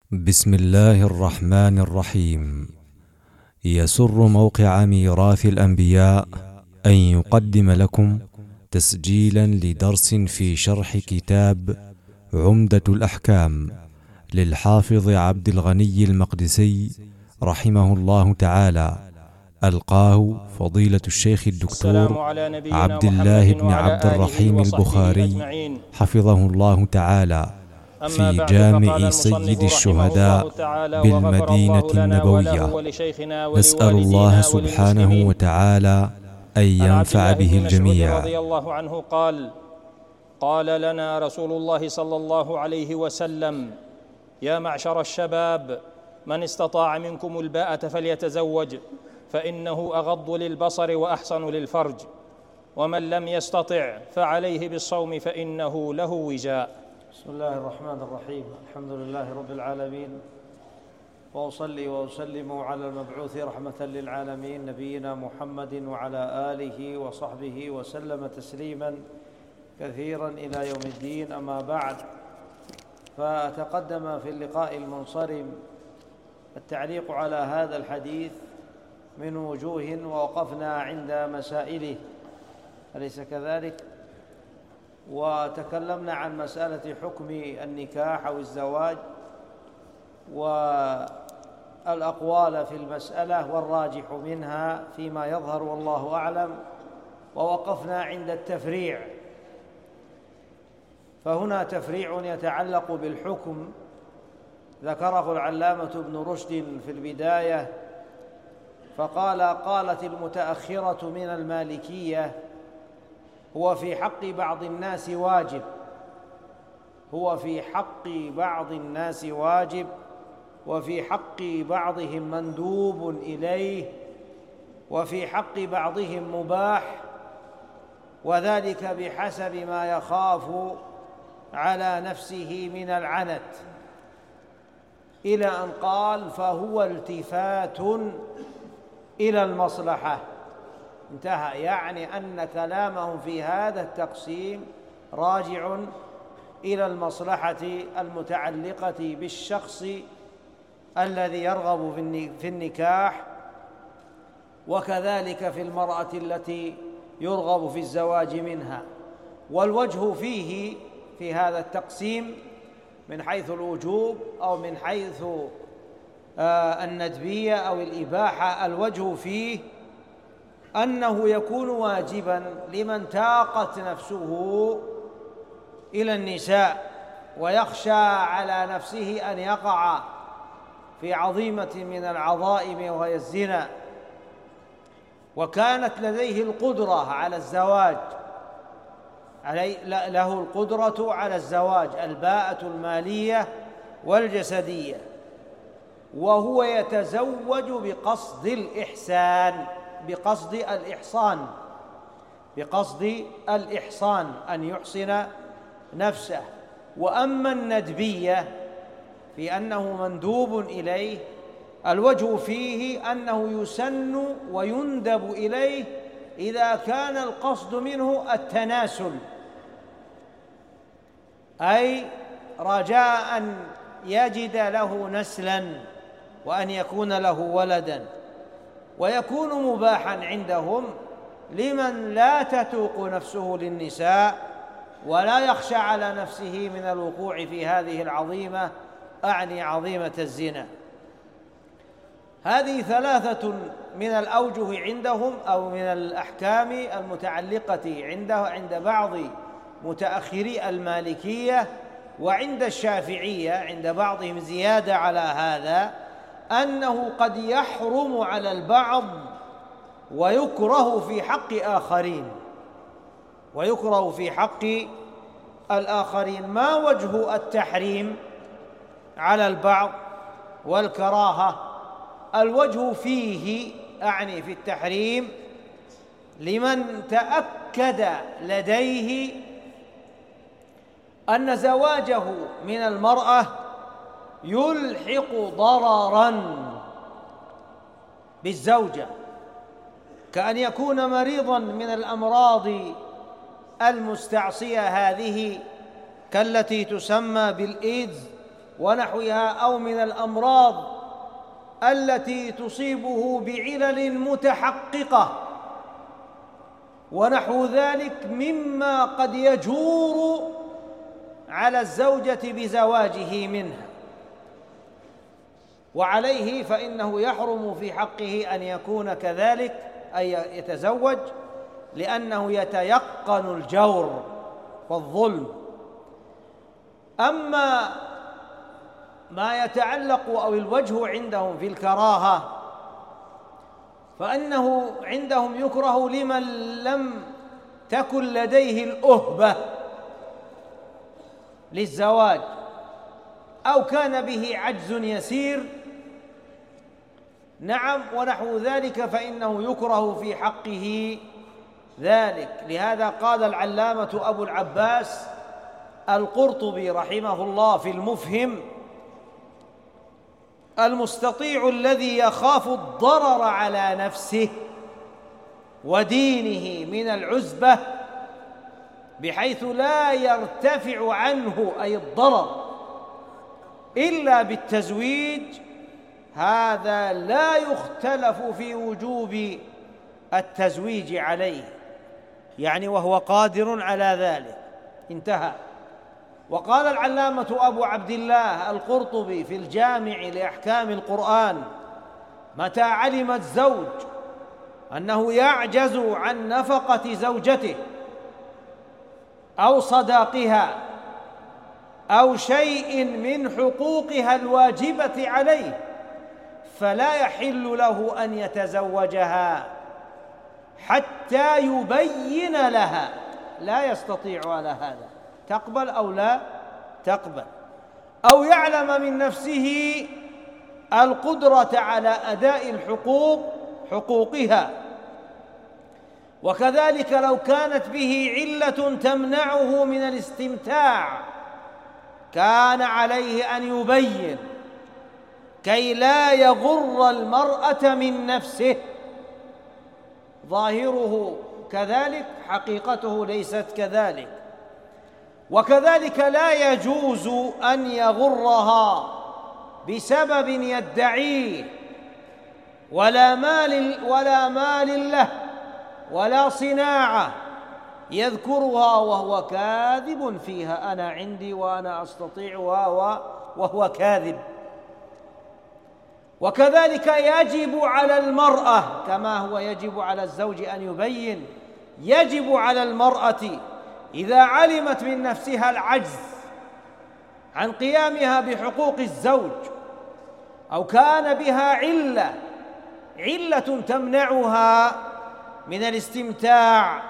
بسم الله الرحمن الرحيم. يسر موقع ميراث الأنبياء أن يقدم لكم تسجيلا لدرس في شرح كتاب عمدة الأحكام للحافظ عبد الغني المقدسي رحمه الله تعالى، ألقاه فضيلة الشيخ الدكتور عبد الله بن عبد الرحيم البخاري حفظه الله تعالى في جامع سيد الشهداء بالمدينة النبوية. نسأل الله سبحانه وتعالى أن ينفع به الجميع. رضي الله عنه قال لنا رسول الله صلى الله عليه وسلم: يا معشر الشباب، من استطاع منكم الباءة فليتزوج، فإنه أغض للبصر وأحصن للفرج، ومن لم يستطع فعليه بالصوم فإنه له وجاء. بسم الله الرحمن الرحيم. الحمد لله رب العالمين، وأصلي وأسلم على المبعوث رحمة للعالمين نبينا محمد وعلى آله وصحبه وسلم تسليما كثيرا إلى يوم الدين. أما بعد، فتقدم في اللقاء المنصرم التعليق على هذا الحديث من وجوه، ووقفنا عند مسائله، أليس كذلك؟ وتكلمنا عن مسألة حكم النكاح أو الزواج والأقوال في المسألة والراجح منها فيما يظهر والله أعلم، ووقفنا عند التفريع. فهنا تفريع يتعلق بالحكم ذكره العلامة ابن رشد في البداية، فقال: قالت المتأخرة من المالكية: هو في حق بعض الناس واجب، هو في حق بعض الناس واجب، وفي حق بعضهم مندوب إليه، وفي حق بعضهم مباح، وذلك بحسب ما يخاف على نفسه من العنت، إلى أن قال: فهو التفات إلى المصلحة. انتهى. يعني أن كلامهم في هذا التقسيم راجع إلى المصلحة المتعلقة بالشخص الذي يرغب في النكاح، وكذلك في المرأة التي يرغب في الزواج منها. والوجه فيه في هذا التقسيم من حيث الوجوب أو من حيث الندبية أو الإباحة، الوجه فيه أنه يكون واجباً لمن تاقت نفسه إلى النساء ويخشى على نفسه أن يقع في عظيمة من العظائم وهي الزنا، وكانت لديه القدرة على الزواج، له القدرة على الزواج، الباءة المالية والجسدية، وهو يتزوج بقصد الإحسان، بقصد الإحصان أن يحسن نفسه. وأما الندبية في أنه مندوب إليه، الوجه فيه أنه يسن ويندب إليه إذا كان القصد منه التناسل، أي رجاء أن يجد له نسلا وأن يكون له ولدا. ويكون مباحا عندهم لمن لا تتوق نفسه للنساء ولا يخشى على نفسه من الوقوع في هذه العظيمة، أعني عظيمة الزنا. هذه ثلاثة من الأوجه عندهم أو من الأحكام المتعلقة عند بعض متأخري المالكية، وعند الشافعية عند بعضهم زيادة على هذا، أنه قد يحرم على البعض ويكره في حق آخرين، ويكره في حق الآخرين. ما وجه التحريم على البعض والكراهة؟ الوجه فيه، أعني في التحريم، لمن تأكد لديه أن زواجه من المرأة يلحق ضرراً بالزوجة، كأن يكون مريضاً من الأمراض المستعصية هذه كالتي تسمى بالإيدز ونحوها، أو من الأمراض التي تصيبه بعلل متحققة ونحو ذلك مما قد يجور على الزوجة بزواجه منها، وعليه فإنه يحرم في حقه أن يكون كذلك، أي يتزوج، لأنه يتيقن الجور والظلم. أما ما يتعلق أو الوجه عندهم في الكراهة فإنه عندهم يكره لمن لم تكن لديه الأهبة للزواج أو كان به عجز يسير، نعم، ونحو ذلك، فإنه يكره في حقه ذلك. لهذا قال العلامة أبو العباس القرطبي رحمه الله في المفهم: المستطيع الذي يخاف الضرر على نفسه ودينه من العزبة بحيث لا يرتفع عنه أي الضرر إلا بالتزويج، هذا لا يختلف في وجوب التزويج عليه، يعني وهو قادر على ذلك. انتهى. وقال العلامة أبو عبد الله القرطبي في الجامع لأحكام القرآن: متى علم الزوج أنه يعجز عن نفقة زوجته أو صداقها أو شيء من حقوقها الواجبة عليه فلا يحل له أن يتزوجها حتى يبين لها، لا يستطيع على هذا، تقبل أو لا تقبل، أو يعلم من نفسه القدرة على أداء حقوقها. وكذلك لو كانت به علة تمنعه من الاستمتاع كان عليه أن يبين كي لا يغر المرأة من نفسه، ظاهره كذلك حقيقته ليست كذلك. وكذلك لا يجوز أن يغرها بسبب يدعيه ولا مال له ولا صناعة يذكرها وهو كاذب فيها: أنا عندي وأنا أستطيعها، وهو كاذب. وكذلك يجب على المرأة كما هو يجب على الزوج أن يبين، يجب على المرأة إذا علمت من نفسها العجز عن قيامها بحقوق الزوج أو كان بها علة تمنعها من الاستمتاع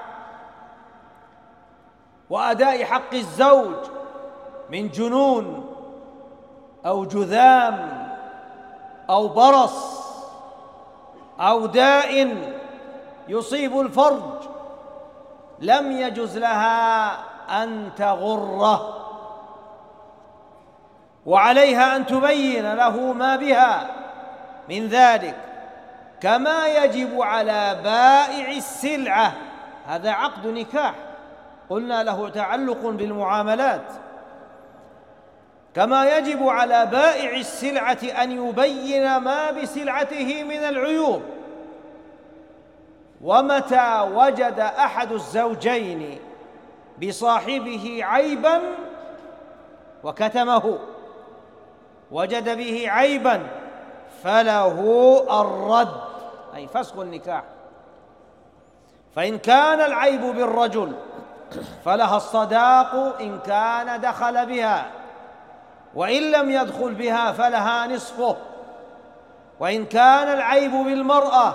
وأداء حق الزوج من جنون أو جذام أو برص أو داء يصيب الفرج، لم يجز لها أن تغره، وعليها أن تبين له ما بها من ذلك، كما يجب على بائع السلعة، هذا عقد نكاح قلنا له تعلق بالمعاملات، كما يجب على بائع السلعة أن يبين ما بسلعته من العيوب. ومتى وجد أحد الزوجين بصاحبه عيبا وكتمه، وجد به عيبا، فله الرد، أي فسخ النكاح. فإن كان العيب بالرجل فلها الصداق إن كان دخل بها، وإن لم يدخل بها فلها نصفه. وإن كان العيب بالمرأة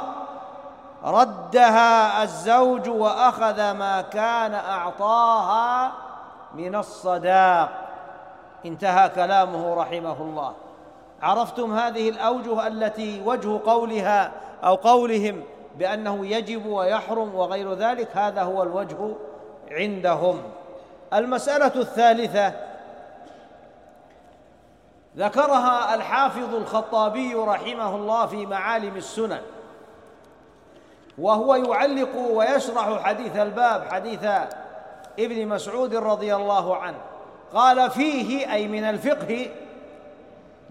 ردها الزوج وأخذ ما كان أعطاها من الصداق. انتهى كلامه رحمه الله. عرفتم هذه الأوجه التي وجه قولها أو قولهم بأنه يجب ويحرم وغير ذلك، هذا هو الوجه عندهم. المسألة الثالثة ذكرها الحافظ الخطابي رحمه الله في معالم السنن، وهو يعلق ويشرح حديث الباب، حديث ابن مسعود رضي الله عنه، قال: فيه أي من الفقه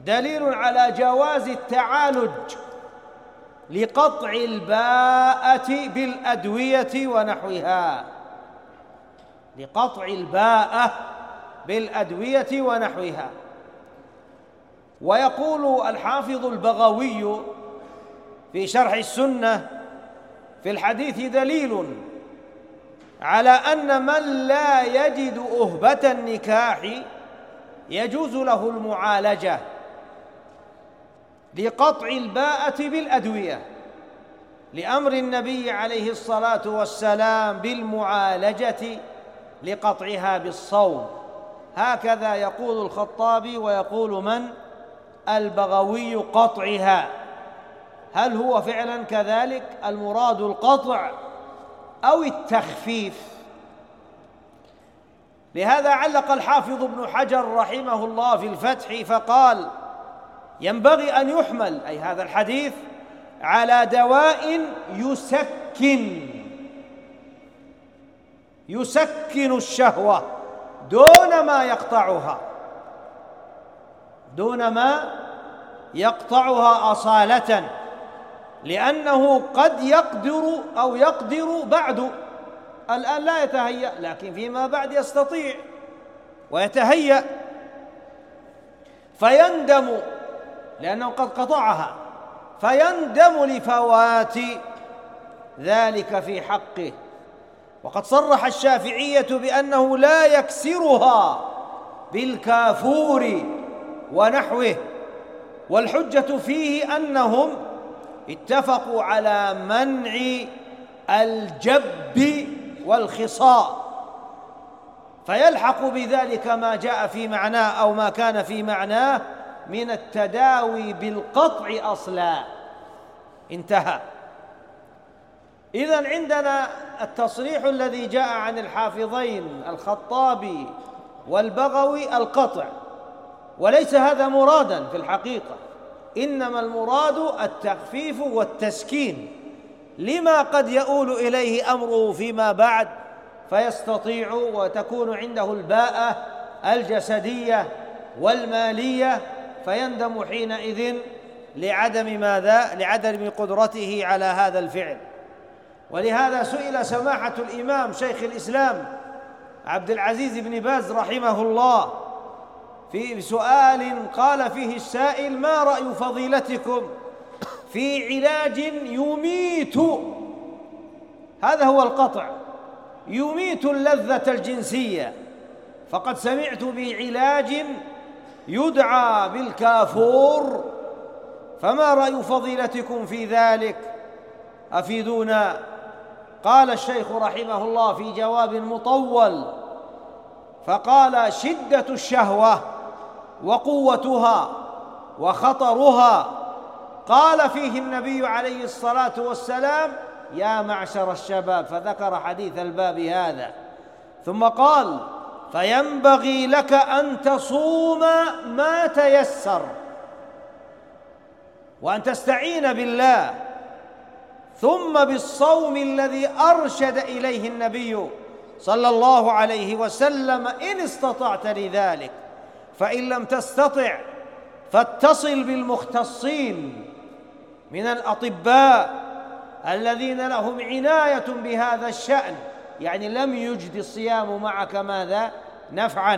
دليل على جواز التعالج لقطع الباءة بالأدوية ونحوها، لقطع الباءة بالأدوية ونحوها. ويقول الحافظ البغوي في شرح السنة: في الحديث دليل على أن من لا يجد أهبة النكاح يجوز له المعالجة لقطع الباءة بالأدوية، لأمر النبي عليه الصلاة والسلام بالمعالجة لقطعها بالصوم. هكذا يقول الخطابي ويقول من؟ البغوي: قطعها. هل هو فعلا كذلك المراد القطع أو التخفيف؟ لهذا علق الحافظ ابن حجر رحمه الله في الفتح فقال: ينبغي أن يحمل أي هذا الحديث على دواء يسكن الشهوة دون ما يقطعها أصالة، لأنه قد يقدر بعد، الآن لا يتهيأ لكن فيما بعد يستطيع ويتهيأ، فيندم لأنه قد قطعها، فيندم لفوات ذلك في حقه. وقد صرح الشافعية بأنه لا يكسرها بالكافور ونحوه، والحجة فيه أنهم اتفقوا على منع الجب والخصاء، فيلحق بذلك ما جاء في معناه أو ما كان في معناه من التداوي بالقطع أصلا. انتهى. إذن عندنا التصريح الذي جاء عن الحافظين الخطابي والبغوي القطع، وليس هذا مرادا في الحقيقة، إنما المراد التخفيف والتسكين لما قد يؤول إليه أمره فيما بعد، فيستطيع وتكون عنده الباءة الجسدية والمالية، فيندم حينئذ لعدم قدرته على هذا الفعل. ولهذا سئل سماحة الإمام شيخ الإسلام عبد العزيز بن باز رحمه الله في سؤال قال فيه السائل: ما رأي فضيلتكم في علاج يميت، هذا هو القطع، يميت اللذة الجنسية، فقد سمعت بعلاج يدعى بالكافور، فما رأي فضيلتكم في ذلك؟ أفيدونا. قال الشيخ رحمه الله في جواب مطول فقال: شدة الشهوة وقوتها وخطرها قال فيه النبي عليه الصلاة والسلام: يا معشر الشباب، فذكر حديث الباب هذا، ثم قال: فينبغي لك أن تصوم ما تيسر وأن تستعين بالله، ثم بالصوم الذي أرشد إليه النبي صلى الله عليه وسلم إن استطعت لذلك، فإن لم تستطع فاتصل بالمختصين من الأطباء الذين لهم عناية بهذا الشأن، يعني لم يجد الصيام معك ماذا؟ نفعا،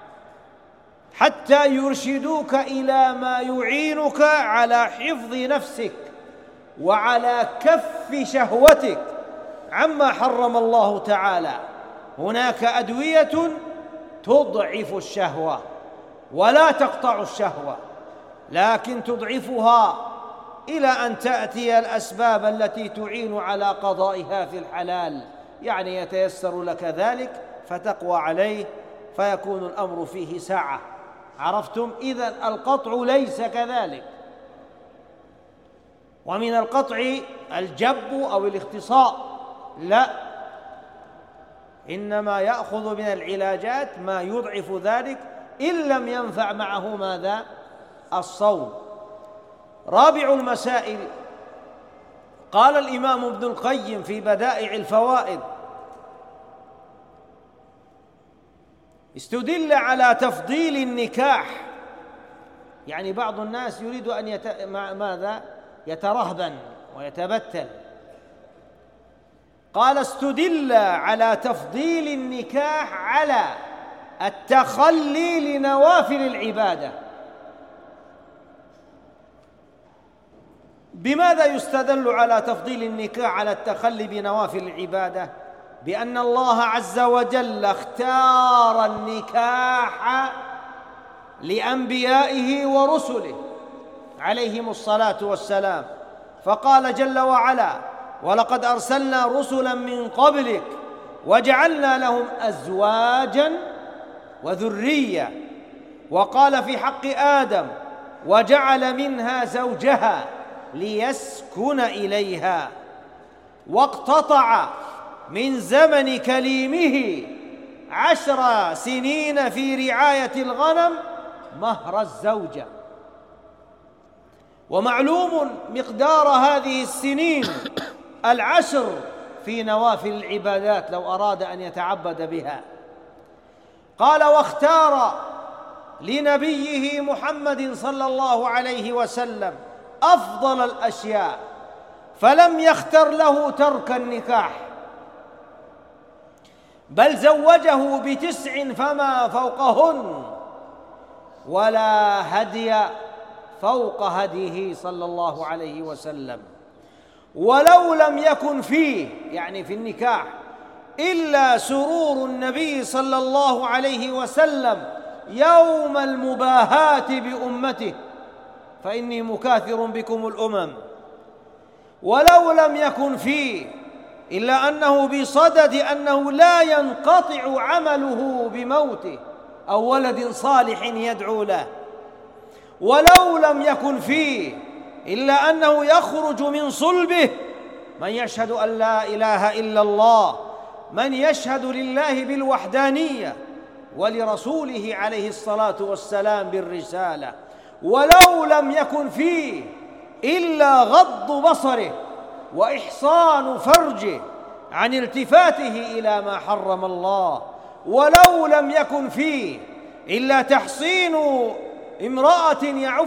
حتى يرشدوك إلى ما يعينك على حفظ نفسك وعلى كف شهوتك عما حرم الله تعالى. هناك أدوية تضعف الشهوة ولا تقطع الشهوة، لكن تضعفها إلى أن تأتي الأسباب التي تعين على قضائها في الحلال، يعني يتيسر لك ذلك فتقوى عليه فيكون الأمر فيه سعة. عرفتم؟ إذن القطع ليس كذلك. ومن القطع الجب أو الاختصاء، لا، إنما يأخذ من العلاجات ما يضعف ذلك إن لم ينفع معه ماذا؟ الصوم. رابع المسائل، قال الإمام ابن القيم في بدائع الفوائد: استدل على تفضيل النكاح يعني بعض الناس يريد أن ماذا؟ يترهبن ويتبتل. قال استدل على تفضيل النكاح على التخلي لنوافل العبادة. بماذا يستدل على تفضيل النكاح على التخلي بنوافل العبادة؟ بأن الله عز وجل اختار النكاح لأنبيائه ورسله عليهم الصلاة والسلام، فقال جل وعلا: ولقد أرسلنا رسلا من قبلك وجعلنا لهم أزواجا وذرية. وقال في حق آدم: وجعل منها زوجها ليسكن إليها. واقتطع من زمن كليمه 10 سنين في رعاية الغنم مهر الزوجة. ومعلوم مقدار هذه السنين 10 في نوافل العبادات لو أراد أن يتعبد بها. قال: واختار لنبيه محمد صلى الله عليه وسلم أفضل الأشياء، فلم يختر له ترك النكاح، بل زوجه ب9 فما فوقهن، ولا هدي فوق هديه صلى الله عليه وسلم. ولو لم يكن فيه، يعني في النكاح، إلا سرور النبي صلى الله عليه وسلم يوم المباهاة بأمته، فإني مكاثر بكم الأمم. ولو لم يكن فيه إلا أنه بصدد أنه لا ينقطع عمله بموته أو ولد صالح يدعو له. ولو لم يكن فيه إلا أنه يخرج من صلبه من يشهد أن لا إله إلا الله، من يشهد لله بالوحدانية ولرسوله عليه الصلاة والسلام بالرسالة. ولو لم يكن فيه إلا غض بصره وإحصان فرجه عن التفاته إلى ما حرم الله. ولو لم يكن فيه إلا تحصين امرأة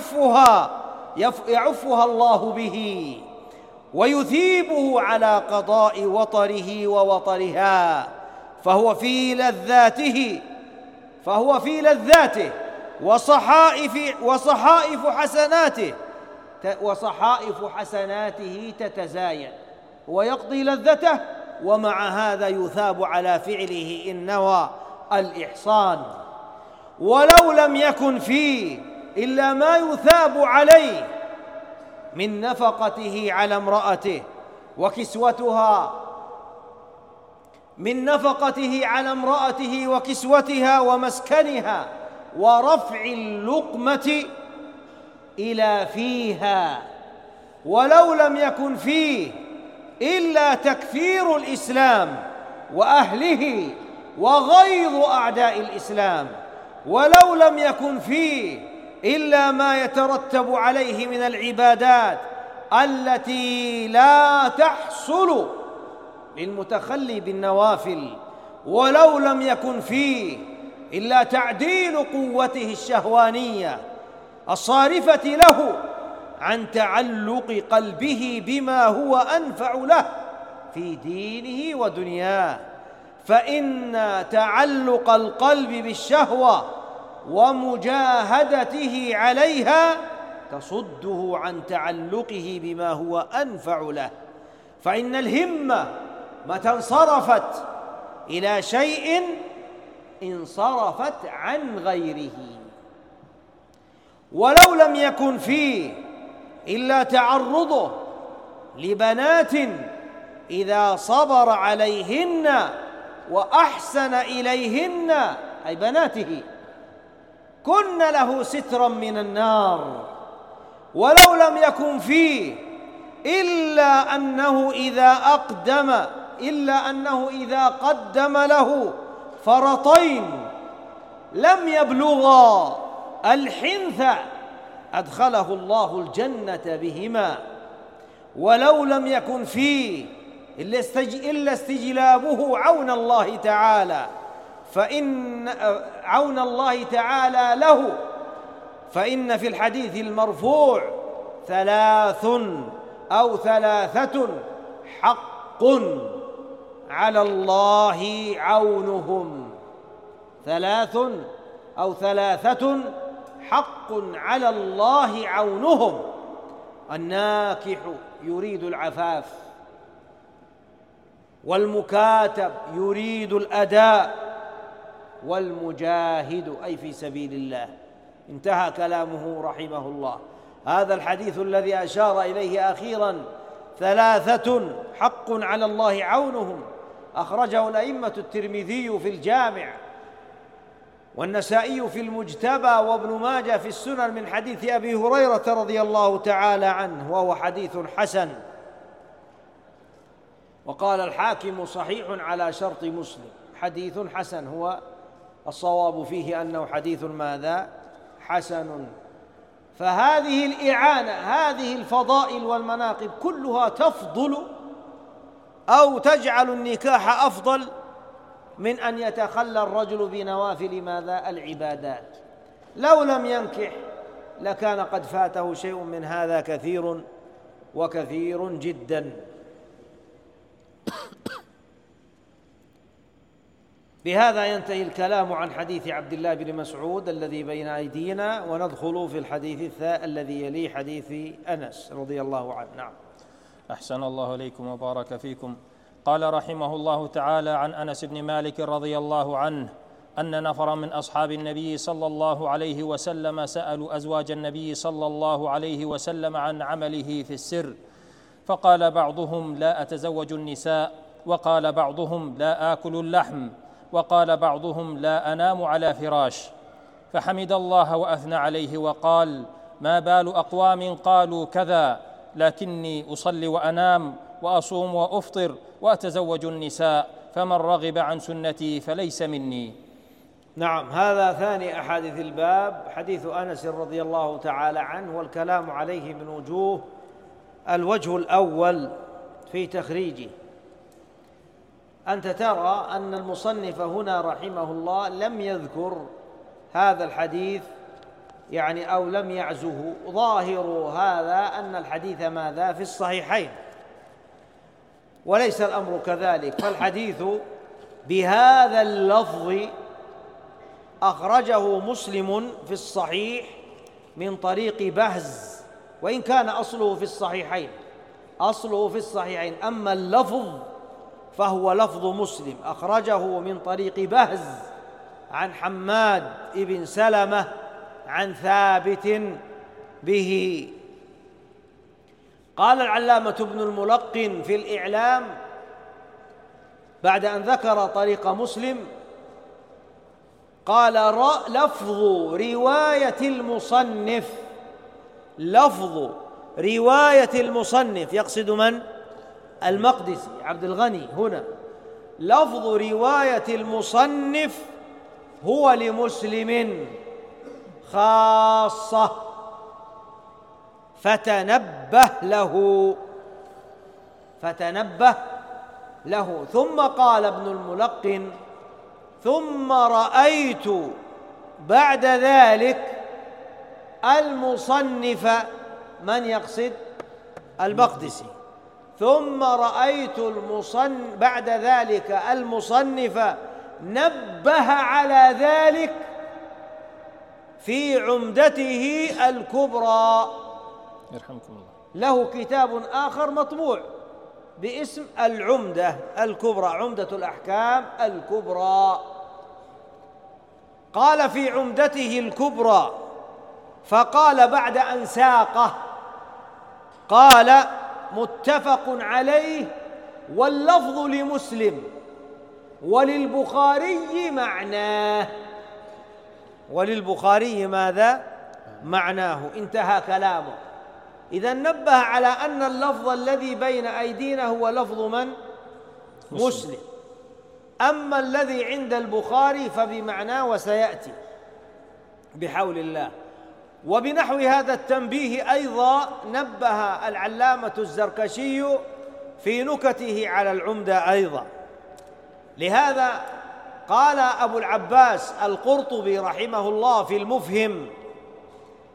يعفها الله به ويثيبه على قضاء وطره ووطرها، فهو في لذاته وصحائف حسناته تتزايد ويقضي لذته، ومع هذا يثاب على فعله إن نوى الإحصان. ولو لم يكن فيه إلا ما يثاب عليه من نفقته على امرأته وكسوتها ومسكنها ورفع اللقمة إلى فيها. ولو لم يكن فيه إلا تكفير الإسلام وأهله وغيظ أعداء الإسلام. ولو لم يكن فيه إلا ما يترتب عليه من العبادات التي لا تحصل للمتخلي بالنوافل. ولو لم يكن فيه إلا تعديل قوته الشهوانية الصارفة له عن تعلق قلبه بما هو أنفع له في دينه ودنياه، فإن تعلق القلب بالشهوة ومجاهدته عليها تصده عن تعلقه بما هو أنفع له. فإن الهمة متى انصرفت إلى شيء انصرفت عن غيره. ولو لم يكن فيه إلا تعرضه لبنات إذا صبر عليهن وأحسن إليهن، أي بناته، كن له سترا من النار. ولو لم يكن فيه إلا أنه إذا قدم له فرطين لم يبلغا الحنث أدخله الله الجنة بهما. ولو لم يكن فيه إلا استجلابه عون الله تعالى، فإن عون الله تعالى له فإن في الحديث المرفوع ثلاث أو ثلاثة حق على الله عونهم. ثلاث أو ثلاثة حق على الله عونهم: الناكح يريد العفاف، والمكاتب يريد الأداء، والمجاهد أي في سبيل الله. انتهى كلامه رحمه الله. هذا الحديث الذي أشار إليه أخيرا ثلاثة حق على الله عونهم أخرجه الأئمة الترمذي في الجامع، والنسائي في المجتبى، وابن ماجه في السنن من حديث أبي هريرة رضي الله تعالى عنه، وهو حديث حسن. وقال الحاكم صحيح على شرط مسلم. حديث حسن هو الصواب فيه أنه حديث ماذا؟ حسن. فهذه الإعانة، هذه الفضائل والمناقب كلها تفضل أو تجعل النكاح أفضل من أن يتخلى الرجل بنوافل ماذا؟ العبادات. لو لم ينكح لكان قد فاته شيء من هذا كثير وكثير جدا. بهذا ينتهي الكلام عن حديث عبد الله بن مسعود الذي بين أيدينا، وندخل في الحديث الذي يلي حديث أنس رضي الله عنه. نعم. أحسن الله إليكم وبارك فيكم. قال رحمه الله تعالى عن أنس بن مالك رضي الله عنه أن نفرا من أصحاب النبي صلى الله عليه وسلم سألوا أزواج النبي صلى الله عليه وسلم عن عمله في السر، فقال بعضهم: لا أتزوج النساء، وقال بعضهم: لا آكل اللحم، وقال بعضهم: لا أنام على فراش. فحمد الله وأثنى عليه وقال: ما بال أقوام قالوا كذا، لكني أصلي وأنام وأصوم وأفطر وأتزوج النساء، فمن رغب عن سنتي فليس مني. نعم. هذا ثاني أحاديث الباب، حديث أنس رضي الله تعالى عنه، والكلام عليه من وجوه. الوجه الأول في تخريجه: أنت ترى أن المصنف هنا رحمه الله لم يذكر هذا الحديث أو لم يعزه. ظاهر هذا أن الحديث ماذا؟ في الصحيحين، وليس الأمر كذلك. فالحديث بهذا اللفظ أخرجه مسلم في الصحيح من طريق بهز، وإن كان أصله في الصحيحين، أما اللفظ فهو لفظ مسلم، أخرجه من طريق بهز عن حماد بن سلمة عن ثابت به. قال العلامة ابن الملقن في الإعلام بعد أن ذكر طريق مسلم، قال: لفظ رواية المصنف يقصد من؟ المقدسي عبد الغني. هنا لفظ رواية المصنف هو لمسلم خاصة، فتنبه له. ثم قال ابن الملقن: ثم رأيت بعد ذلك المصنف، من يقصد؟ المقدسي. ثم رأيت بعد ذلك المصنف نبه على ذلك في عمدته الكبرى. يرحمكم الله. له كتاب آخر مطبوع باسم العمدة الكبرى، عمدة الأحكام الكبرى. قال في عمدته الكبرى، فقال بعد أن ساقه، قال: متفق عليه، واللفظ لمسلم، وللبخاري معناه. وللبخاري ماذا؟ معناه. انتهى كلامه. إذن نبه على أن اللفظ الذي بين أيدينا هو لفظ من؟ مسلم. أما الذي عند البخاري فبمعناه، وسيأتي بحول الله. وبنحو هذا التنبيه أيضا نبه العلامة الزركشي في نكته على العمدة أيضا. لهذا قال أبو العباس القرطبي رحمه الله في المفهم: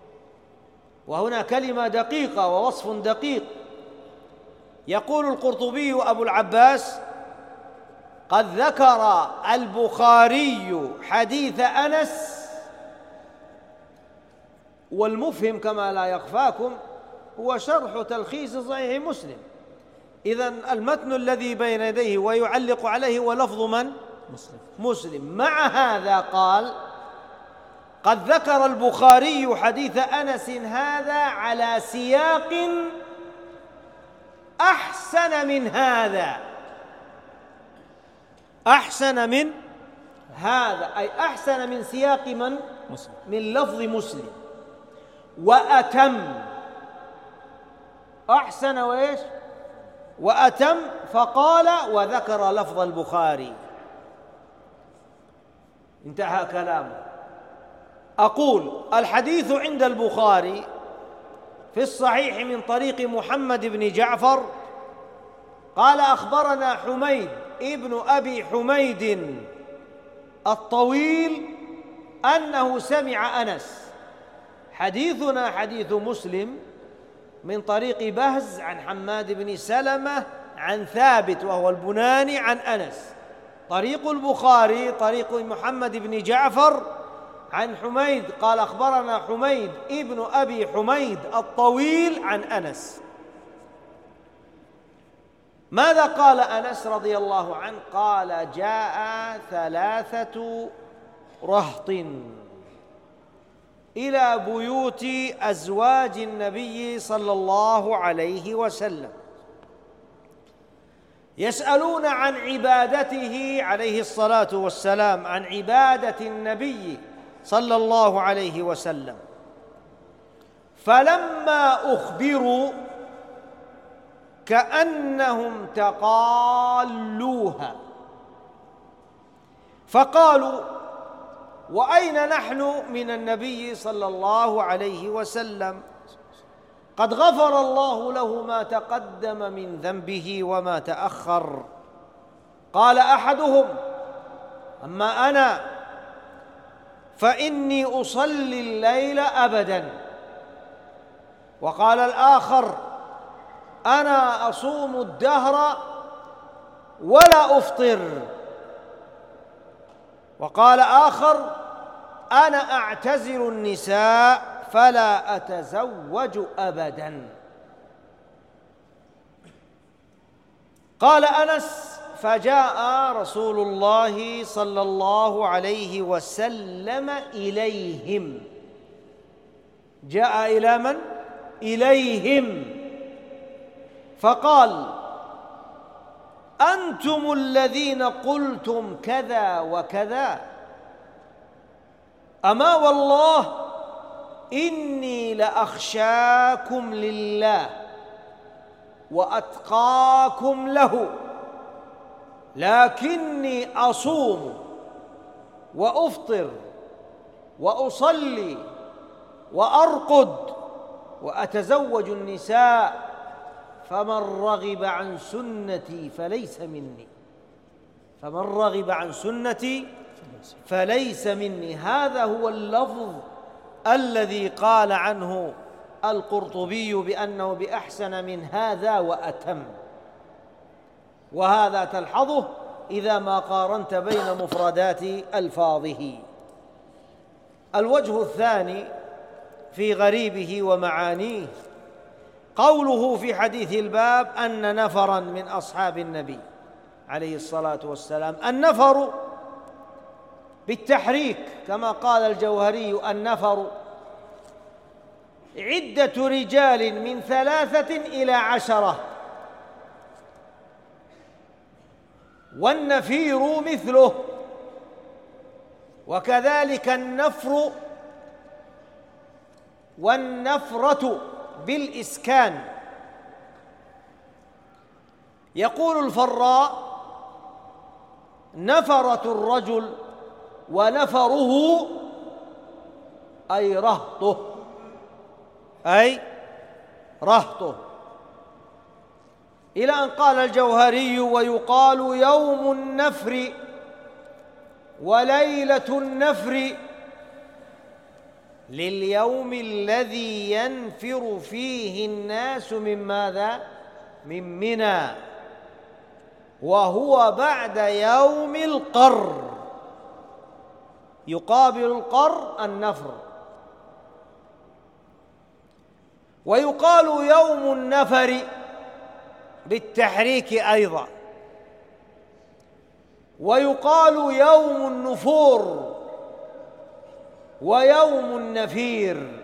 وهنا كلمة دقيقة ووصف دقيق. يقول القرطبي أبو العباس: قد ذكر البخاري حديث أنس. والمفهم كما لا يخفاكم هو شرح تلخيص صحيح مسلم. إذن المتن الذي بين يديه ويعلق عليه هو لفظ من؟ مسلم. مع هذا قال: قد ذكر البخاري حديث أنس هذا على سياق أحسن من هذا. أحسن من هذا أي أحسن من سياق من؟ مسلم. من لفظ مسلم. وأتم. أحسن وإيش؟ وأتم. فقال: وذكر لفظ البخاري. انتهى كلامه. أقول: الحديث عند البخاري في الصحيح من طريق محمد بن جعفر قال: أخبرنا حميد ابن أبي حميد الطويل أنه سمع أنس. حديثنا حديث مسلم من طريق بهز عن حماد بن سلمة عن ثابت وهو البناني عن أنس. طريق البخاري طريق محمد بن جعفر عن حميد قال: أخبرنا حميد ابن أبي حميد الطويل عن أنس. ماذا قال أنس رضي الله عنه؟ قال: جاء 3 رهط إلى بيوت أزواج النبي صلى الله عليه وسلم يسألون عن عبادته عليه الصلاة والسلام، عن عبادة النبي صلى الله عليه وسلم. فلما أخبروا كأنهم تقالوها، فقالوا: وأين نحن من النبي صلى الله عليه وسلم؟ قد غفر الله له ما تقدم من ذنبه وما تأخر. قال أحدهم: أما أنا فإني أصلي الليل أبدا. وقال الآخر: أنا أصوم الدهر ولا أفطر. وقال آخر: أنا أعتزل النساء فلا أتزوج أبدا. قال أنس: فجاء رسول الله صلى الله عليه وسلم إليهم. جاء إلى من؟ إليهم. فقال: أنتم الذين قلتم كذا وكذا؟ أما والله إني لأخشاكم لله وأتقاكم له، لكني أصوم وأفطر وأصلي وأرقد وأتزوج النساء، فمن رغب عن سنتي فليس مني. فمن رغب عن سنتي فليس مني. هذا هو اللفظ الذي قال عنه القرطبي بأنه بأحسن من هذا وأتم. وهذا تلحظه إذا ما قارنت بين مفردات ألفاظه. الوجه الثاني في غريبه ومعانيه قوله في حديث الباب أن نفراً من أصحاب النبي عليه الصلاة والسلام. النفر بالتحريك كما قال الجوهري: النفر عدة رجال من 3 إلى 10، والنفير مثله. وكذلك النفر والنفرة بالإسكان. يقول الفراء: نفرة الرجل ونفره أي رهطه، أي رهطه. إلى أن قال الجوهري: ويقال يوم النفر وليلة النفر، لليوم الذي ينفر فيه الناس من ماذا؟ من منى، وهو بعد يوم القر. يقابل القر النفر. ويقال يوم النفر بالتحريك أيضا، ويقال يوم النفور ويوم النفير.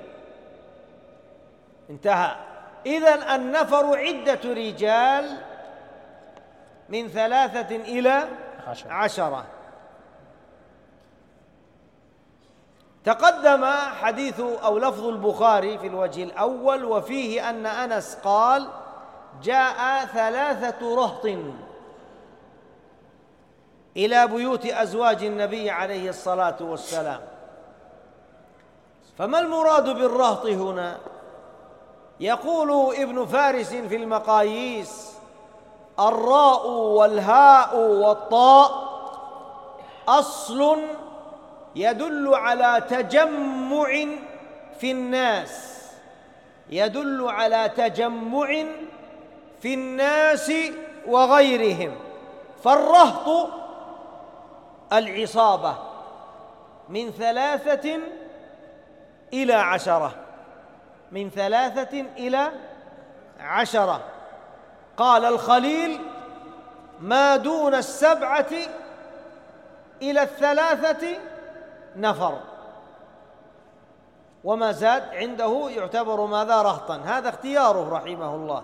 انتهى. إذن النفر عدة رجال من 3 إلى 10. تقدم حديث أو لفظ البخاري في الوجه الأول، وفيه أن أنس قال: جاء 3 رهط إلى بيوت أزواج النبي عليه الصلاة والسلام. فما المراد بالرهط هنا؟ يقول ابن فارس في المقاييس: الراء والهاء والطاء أصل يدل على تجمع في الناس، يدل على تجمع في الناس وغيرهم. فالرهط العصابة من 3 إلى 10، من 3 إلى 10. قال الخليل: ما دون 7 إلى 3 نفر، وما زاد عنده يعتبر ماذا؟ رهطا. هذا اختياره رحمه الله.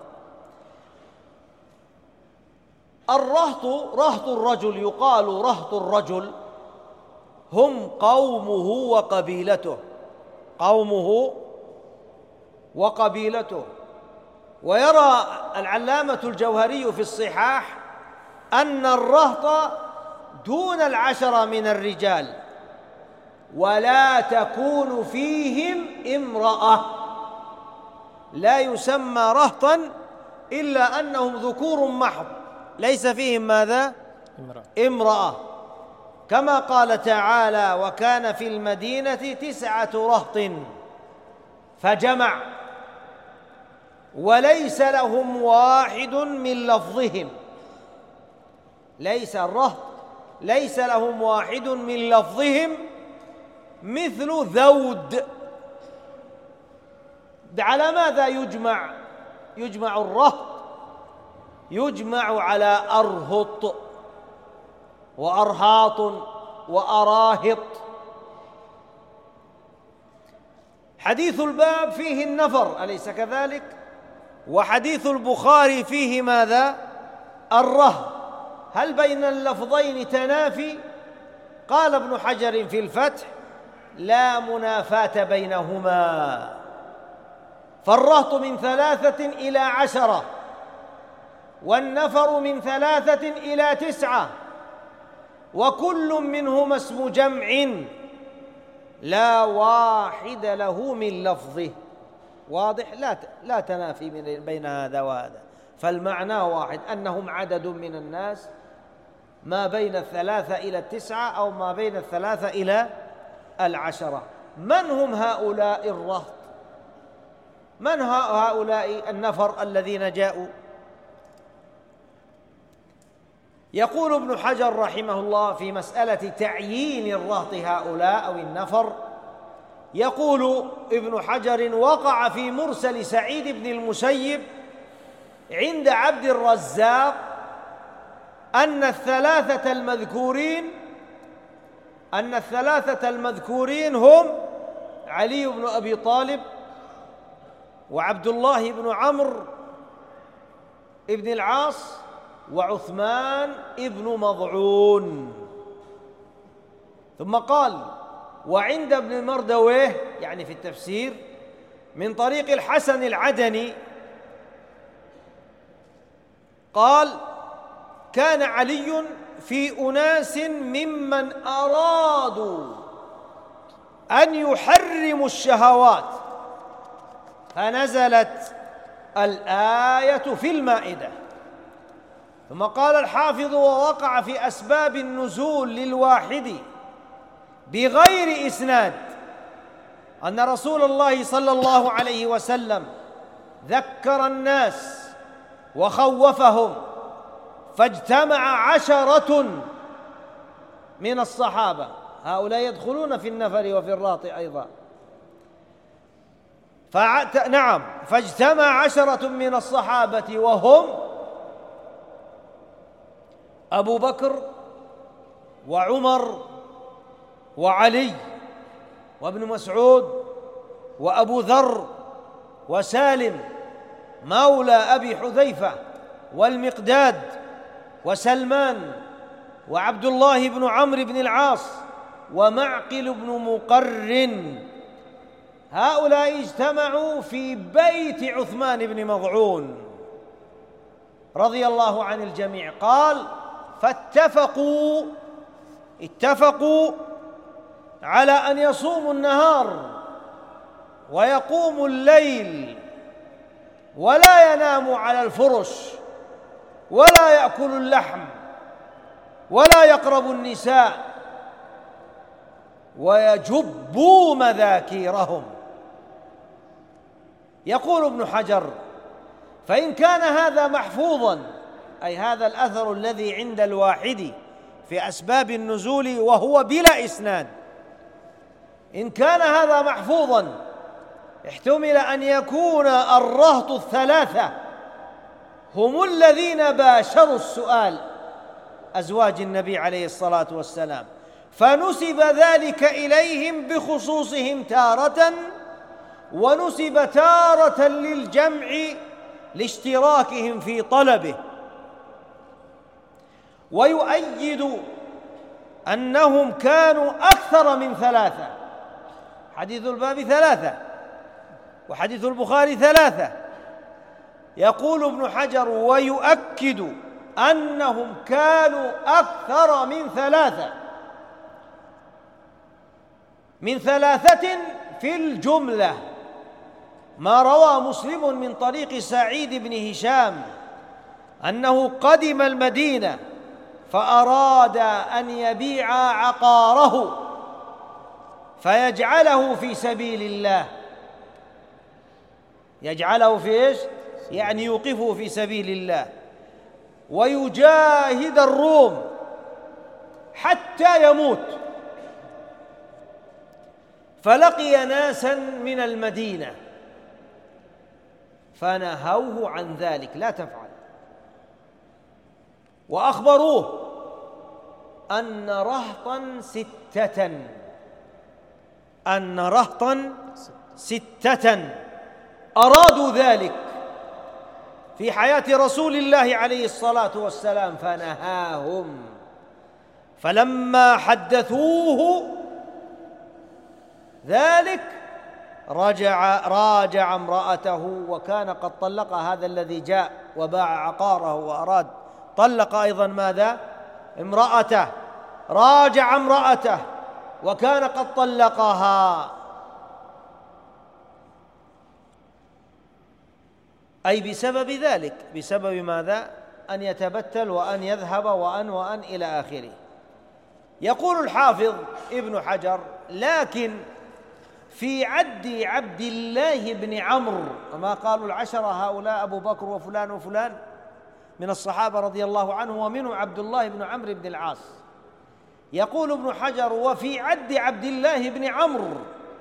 الرهط رهط الرجل، يقال رهط الرجل هم قومه وقبيلته، قومه وقبيلته. ويرى العلامة الجوهري في الصحاح أن الرهط دون 10 من الرجال، ولا تكون فيهم امرأة، لا يسمى رهطا إلا أنهم ذكور محض، ليس فيهم ماذا؟ امرأة. كما قال تعالى: وكان في المدينة 9 رهط فجمع، وليس لهم واحد من لفظهم. ليس الرهط ليس لهم واحد من لفظهم مثل ذود. على ماذا يجمع الرهط؟ يجمع على أرهط وأرهاط وأراهط. حديث الباب فيه النفر، أليس كذلك؟ وحديث البخاري فيه ماذا؟ الرهط. هل بين اللفظين تنافي؟ قال ابن حجر في الفتح: لا منافاة بينهما. فالرهط من 3 إلى 10، والنفر من 3 إلى 9، وكل منهما اسم جمع لا واحد له من لفظه. واضح؟ لا تنافي بين هذا وهذا، فالمعنى واحد، أنهم عدد من الناس ما بين 3 إلى 9 أو ما بين 3 إلى 10. من هم هؤلاء الرهط؟ من هؤلاء النفر الذين جاءوا؟ يقول ابن حجر رحمه الله في مسألة تعيين الرهط هؤلاء أو النفر، يقول ابن حجر: وقع في مرسل سعيد بن المسيب عند عبد الرزاق أن الثلاثة المذكورين هم علي بن أبي طالب وعبد الله بن عمرو بن العاص وعثمان بن مضعون. ثم قال: وعند ابن مردويه، يعني في التفسير، من طريق الحسن العدني، قال: كان علي في أناس ممن أرادوا أن يحرموا الشهوات، فنزلت الآية في المائدة. ثم قال الحافظ: ووقع في أسباب النزول للواحد بغير إسناد أن رسول الله صلى الله عليه وسلم ذكر الناس وخوفهم، فاجتمع 10 من الصحابة، هؤلاء يدخلون في النفر وفي الراط أيضا، فاجتمع 10 من الصحابة وهم أبو بكر وعمر وعلي وابن مسعود وأبو ذر وسالم مولى أبي حذيفة والمقداد وسلمان وعبد الله بن عمرو بن العاص ومعقل بن مقرن. هؤلاء اجتمعوا في بيت عثمان بن مظعون رضي الله عن الجميع. قال: اتفقوا على أن يصوموا النهار ويقوموا الليل ولا يناموا على الفرش ولا يأكلوا اللحم ولا يقربوا النساء ويجبوا مذاكيرهم. يقول ابن حجر: فإن كان هذا محفوظا، أي هذا الأثر الذي عند الواحد في أسباب النزول وهو بلا إسناد، إن كان هذا محفوظا احتمل أن يكون الرهط 3 هم الذين باشروا السؤال، أزواج النبي عليه الصلاة والسلام، فنسب ذلك إليهم بخصوصهم تارة، ونسب تارة للجمع لاشتراكهم في طلبه. ويؤيد أنهم كانوا أكثر من 3، حديث الباب 3 وحديث البخاري 3. يقول ابن حجر: ويؤكد أنهم كانوا أكثر من 3 في الجملة، ما روى مسلم من طريق سعيد بن هشام أنه قدم المدينة فأراد أن يبيع عقاره فيجعله في سبيل الله. يجعله في إيش؟ يعني يوقفه في سبيل الله، ويجاهد الروم حتى يموت. فلقي ناسا من المدينة فنهوه عن ذلك: لا تفعل. وأخبروه أن رهطا 6 أرادوا ذلك في حياة رسول الله عليه الصلاة والسلام فنهاهم. فلما حدثوه ذلك راجع امرأته، وكان قد طلق هذا الذي جاء وباع عقاره وأراد، طلق أيضا ماذا؟ امرأته. راجع امرأته وكان قد طلقها، أي بسبب ذلك، بسبب ماذا؟ أن يتبتل وأن يذهب وأن إلى آخره. يقول الحافظ ابن حجر: لكن في عد عبد الله بن عمرو، وما قالوا 10 هؤلاء أبو بكر وفلان وفلان من الصحابة رضي الله عنه، ومنهم عبد الله بن عمرو بن العاص. يقول ابن حجر: وفي عد عبد الله بن عمرو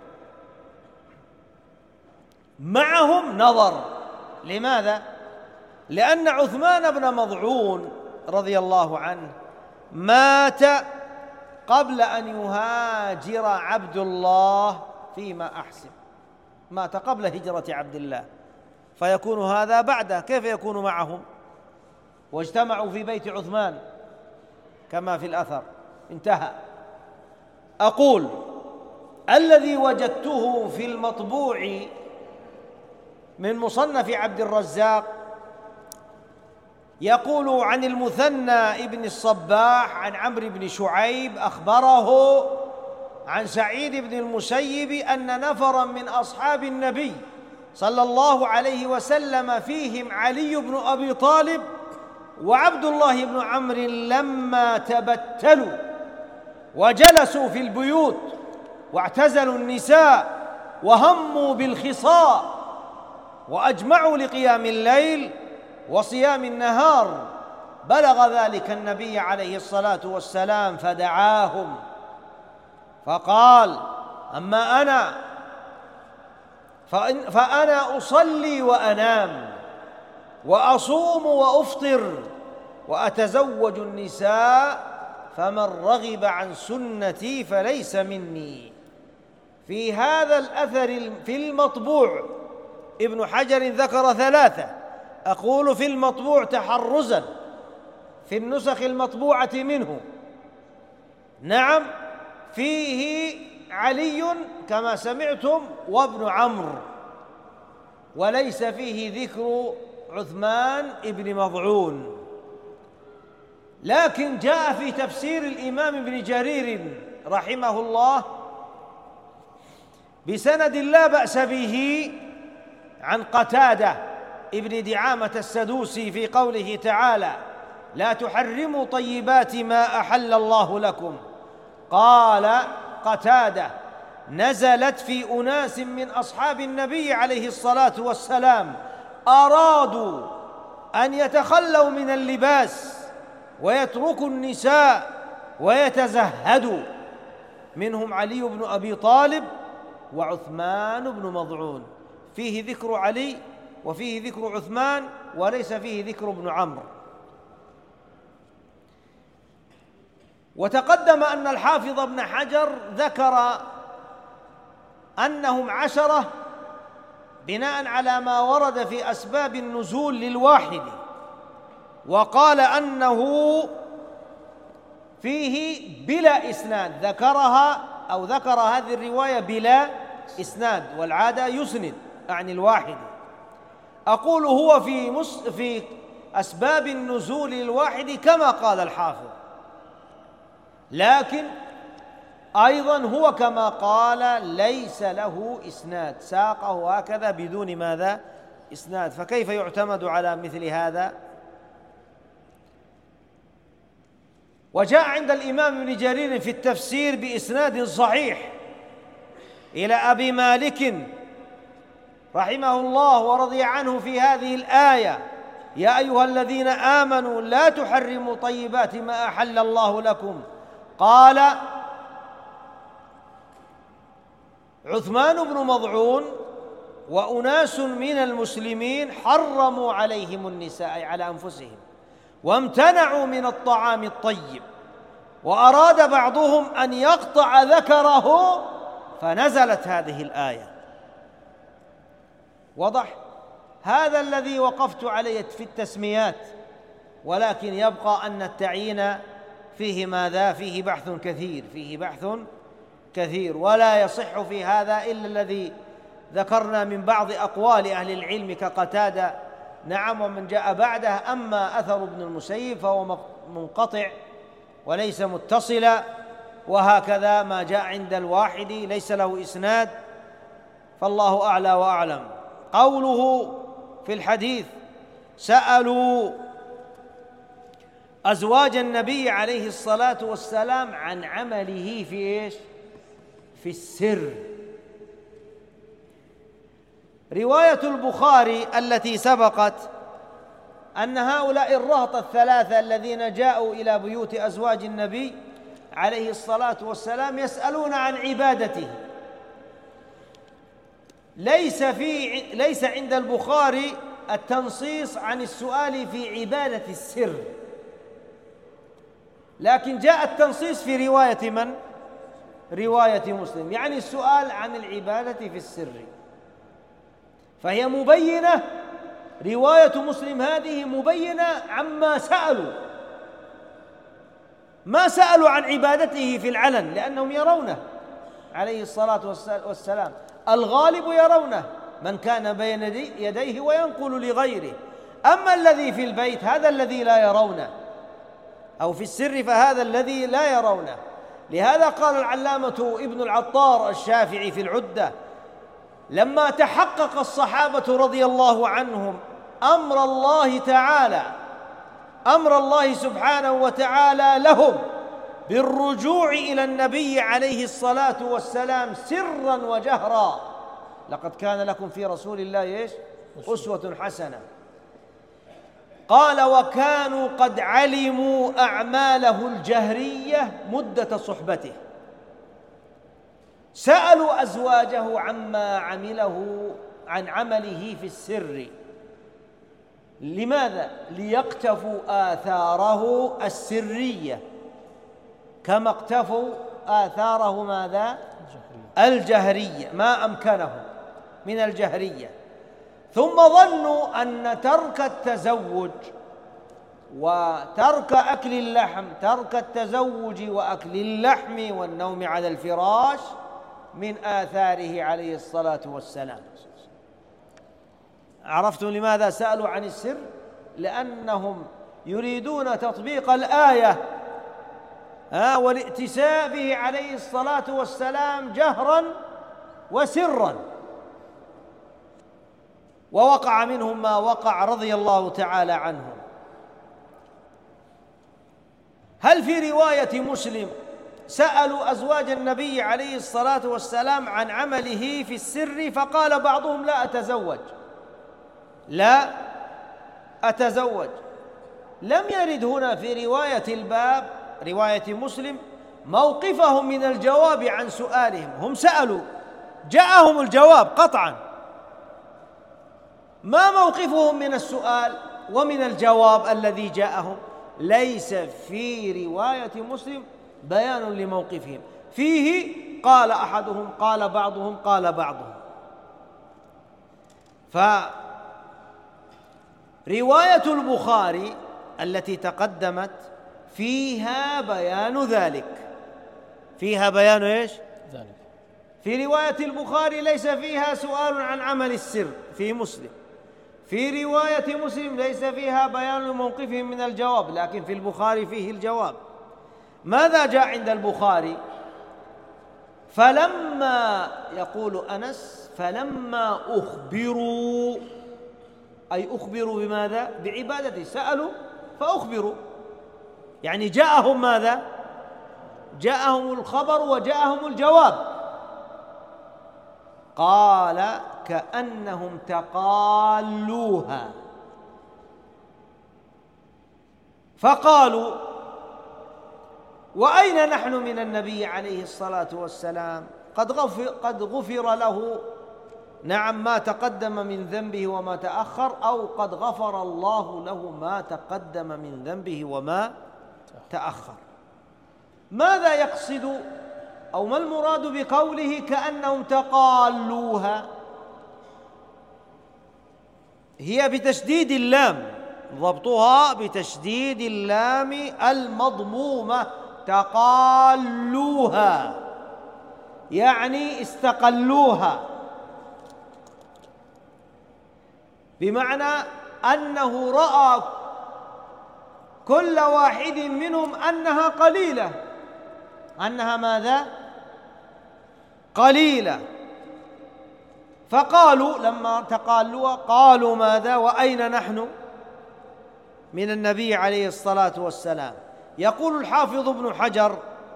معهم نظر. لماذا؟ لأن عثمان بن مظعون رضي الله عنه مات قبل أن يهاجر عبد الله فيما أحسب، مات قبل هجرة عبد الله، فيكون هذا بعده. كيف يكون معهم؟ واجتمعوا في بيت عثمان كما في الأثر. انتهى. أقول: الذي وجدته في المطبوع من مصنف عبد الرزاق يقول عن المثنى ابن الصباح عن عمرو بن شعيب أخبره عن سعيد بن المسيب أن نفرا من أصحاب النبي صلى الله عليه وسلم فيهم علي بن أبي طالب وعبد الله بن عمرو لما تبتلوا وجلسوا في البيوت واعتزلوا النساء وهموا بالخصاء وأجمعوا لقيام الليل وصيام النهار، بلغ ذلك النبي عليه الصلاة والسلام فدعاهم فقال: أما أنا فأنا أصلي وأنام وأصوم وأفطر وأتزوج النساء، فمن رغب عن سنتي فليس مني. في هذا الأثر في المطبوع ابن حجر ذكر 3، أقول في المطبوع تحرزا، في النسخ المطبوعة منه نعم فيه علي كما سمعتم وابن عمرو، وليس فيه ذكر عثمان ابن مضعون. لكن جاء في تفسير الإمام ابن جرير رحمه الله بسند لا بأس به عن قتادة ابن دعامة السدوسي في قوله تعالى: لا تحرموا طيبات ما أحل الله لكم. قال قتادة: نزلت في أناس من أصحاب النبي عليه الصلاة والسلام أرادوا أن يتخلوا من اللباس ويتركوا النساء ويتزهدوا، منهم علي بن أبي طالب وعثمان بن مضعون. فيه ذكر علي وفيه ذكر عثمان وليس فيه ذكر ابن عمرو. وتقدم أن الحافظ ابن حجر ذكر أنهم 10 بناء على ما ورد في أسباب النزول للواحد، وقال أنه فيه بلا إسناد، ذكر هذه الرواية بلا إسناد، والعادة يسند عن الواحد. أقول هو في أسباب النزول للواحد كما قال الحافظ، لكن أيضا هو كما قال ليس له إسناد، ساقه هكذا بدون ماذا؟ إسناد، فكيف يعتمد على مثل هذا؟ وجاء عند الإمام ابن جرير في التفسير بإسناد صحيح إلى أبي مالك رحمه الله ورضي عنه في هذه الآية: يا أيها الذين آمنوا لا تحرموا طيبات ما أحل الله لكم. قال عثمان بن مضعون وأناس من المسلمين حرموا عليهم النساء، أي على أنفسهم، وامتنعوا من الطعام الطيب، وأراد بعضهم أن يقطع ذكره فنزلت هذه الآية. وضح هذا الذي وقفت عليه في التسميات، ولكن يبقى أن التعيين فيه ماذا؟ فيه بحث كثير، ولا يصح في هذا إلا الذي ذكرنا من بعض أقوال أهل العلم كقتادة نعم ومن جاء بعده. أما أثر ابن المسيب فهو منقطع وليس متصلا، وهكذا ما جاء عند الواحد ليس له إسناد، فالله أعلى وأعلم. قوله في الحديث: سألوا أزواج النبي عليه الصلاة والسلام عن عمله في إيش؟ في السر. رواية البخاري التي سبقت أن هؤلاء الرهط 3 الذين جاءوا إلى بيوت أزواج النبي عليه الصلاة والسلام يسألون عن عبادته، ليس عند البخاري التنصيص عن السؤال في عبادة السر، لكن جاء التنصيص في رواية من؟ رواية مسلم، يعني السؤال عن العبادة في السر، فهي مبينة. رواية مسلم هذه مبينة عما سألوا، ما سألوا عن عبادته في العلن لأنهم يرونه عليه الصلاة والسلام، الغالب يرونه، من كان بين يديه وينقل لغيره. أما الذي في البيت هذا الذي لا يرونه، أو في السر فهذا الذي لا يرونه. لهذا قال العلامة ابن العطار الشافعي في العدة: لما تحقق الصحابة رضي الله عنهم أمر الله سبحانه وتعالى لهم بالرجوع إلى النبي عليه الصلاة والسلام سرا وجهرا لقد كان لكم في رسول الله إيش؟ أسوة حسنة. قال وكانوا قد علموا أعماله الجهرية مدة صحبته، سألوا أزواجه عما عمله عن عمله في السر. لماذا؟ ليقتفوا آثاره السرية كما اقتفوا آثاره ماذا؟ الجهرية، ما أمكنهم من الجهرية. ثم ظنوا أن ترك التزوج وترك أكل اللحم، ترك التزوج وأكل اللحم والنوم على الفراش من آثاره عليه الصلاة والسلام. عرفتم لماذا سألوا عن السر؟ لأنهم يريدون تطبيق الآية والائتساء به عليه الصلاة والسلام جهرا وسرا، ووقع منهم ما وقع رضي الله تعالى عنهم. هل في رواية مسلم سألوا أزواج النبي عليه الصلاة والسلام عن عمله في السر فقال بعضهم لا أتزوج، لا أتزوج؟ لم يرد هنا في رواية الباب رواية مسلم موقفهم من الجواب عن سؤالهم. هم سألوا، جاءهم الجواب قطعا، ما موقفهم من السؤال ومن الجواب الذي جاءهم؟ ليس في رواية مسلم بيان لموقفهم، فيه قال أحدهم، قال بعضهم، قال بعضهم. فرواية البخاري التي تقدمت فيها بيان ذلك، فيها بيان إيش؟ ذلك. في رواية البخاري ليس فيها سؤال عن عمل السر في مسلم، في رواية مسلم ليس فيها بيان موقفهم من الجواب، لكن في البخاري فيه الجواب. ماذا جاء عند البخاري؟ فلما، يقول أنس، فلما أخبروا، أي أخبروا بماذا؟ بعبادته، سألوا فأخبروا، يعني جاءهم ماذا؟ جاءهم الخبر وجاءهم الجواب. قال كأنهم تقالوها، فقالوا وأين نحن من النبي عليه الصلاة والسلام؟ قد غفر له، نعم، ما تقدم من ذنبه وما تأخر، أو قد غفر الله له ما تقدم من ذنبه وما تأخر. ماذا يقصد أو ما المراد بقوله كأنهم تقالوها؟ هي بتشديد اللام، ضبطها بتشديد اللام المضمومة، تقالوها يعني استقلوها، بمعنى أنه رأى كل واحد منهم أنها قليلة، أنها ماذا؟ قليلة. فقالوا لما تقالوا قالوا ماذا؟ وأين نحن من النبي عليه الصلاة والسلام؟ يقول الحافظ ابن حجر: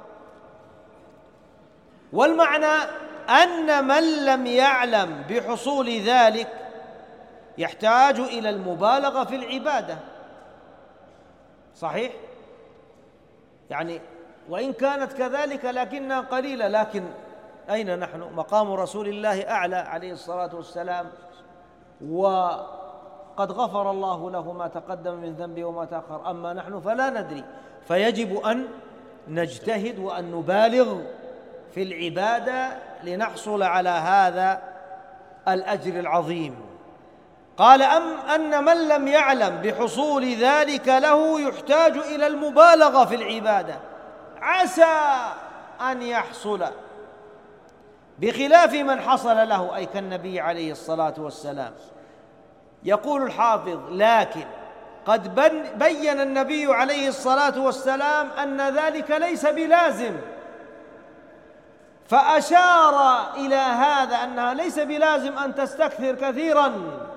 والمعنى أن من لم يعلم بحصول ذلك يحتاج إلى المبالغة في العبادة. صحيح؟ يعني وإن كانت كذلك لكنها قليلة، لكن أين نحن؟ مقام رسول الله أعلى عليه الصلاة والسلام، وقد غفر الله له ما تقدم من ذنبه وما تأخر، أما نحن فلا ندري، فيجب أن نجتهد وأن نبالغ في العبادة لنحصل على هذا الأجر العظيم. قال أن من لم يعلم بحصول ذلك له يحتاج إلى المبالغة في العبادة، عسى أن يحصل، بخلاف من حصل له، أي كالنبي عليه الصلاة والسلام. يقول الحافظ: لكن قد بين النبي عليه الصلاة والسلام أن ذلك ليس بلازم، فأشار إلى هذا أنها ليس بلازم أن تستكثر كثيراً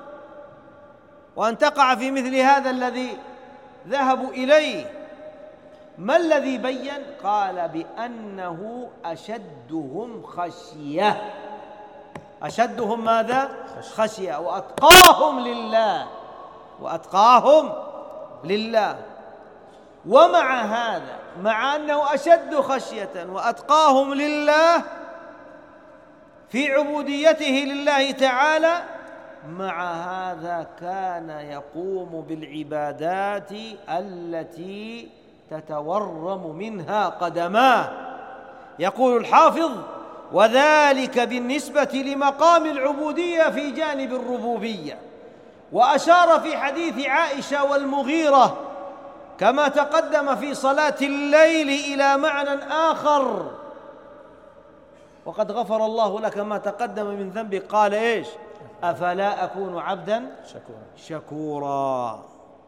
وأن تقع في مثل هذا الذي ذهبوا إليه. ما الذي بين؟ قال: بأنه أشدهم خشية، أشدهم ماذا؟ خشية. وأتقاهم لله، وأتقاهم لله. ومع هذا، مع أنه أشد خشية وأتقاهم لله في عبوديته لله تعالى، مع هذا كان يقوم بالعبادات التي تتورم منها قدماه. يقول الحافظ: وذلك بالنسبة لمقام العبودية في جانب الربوبية. وأشار في حديث عائشة والمغيرة كما تقدم في صلاة الليل إلى معنى آخر: وقد غفر الله لك ما تقدم من ذنبك، قال إيش؟ أفلا أكون عبدا شكورا.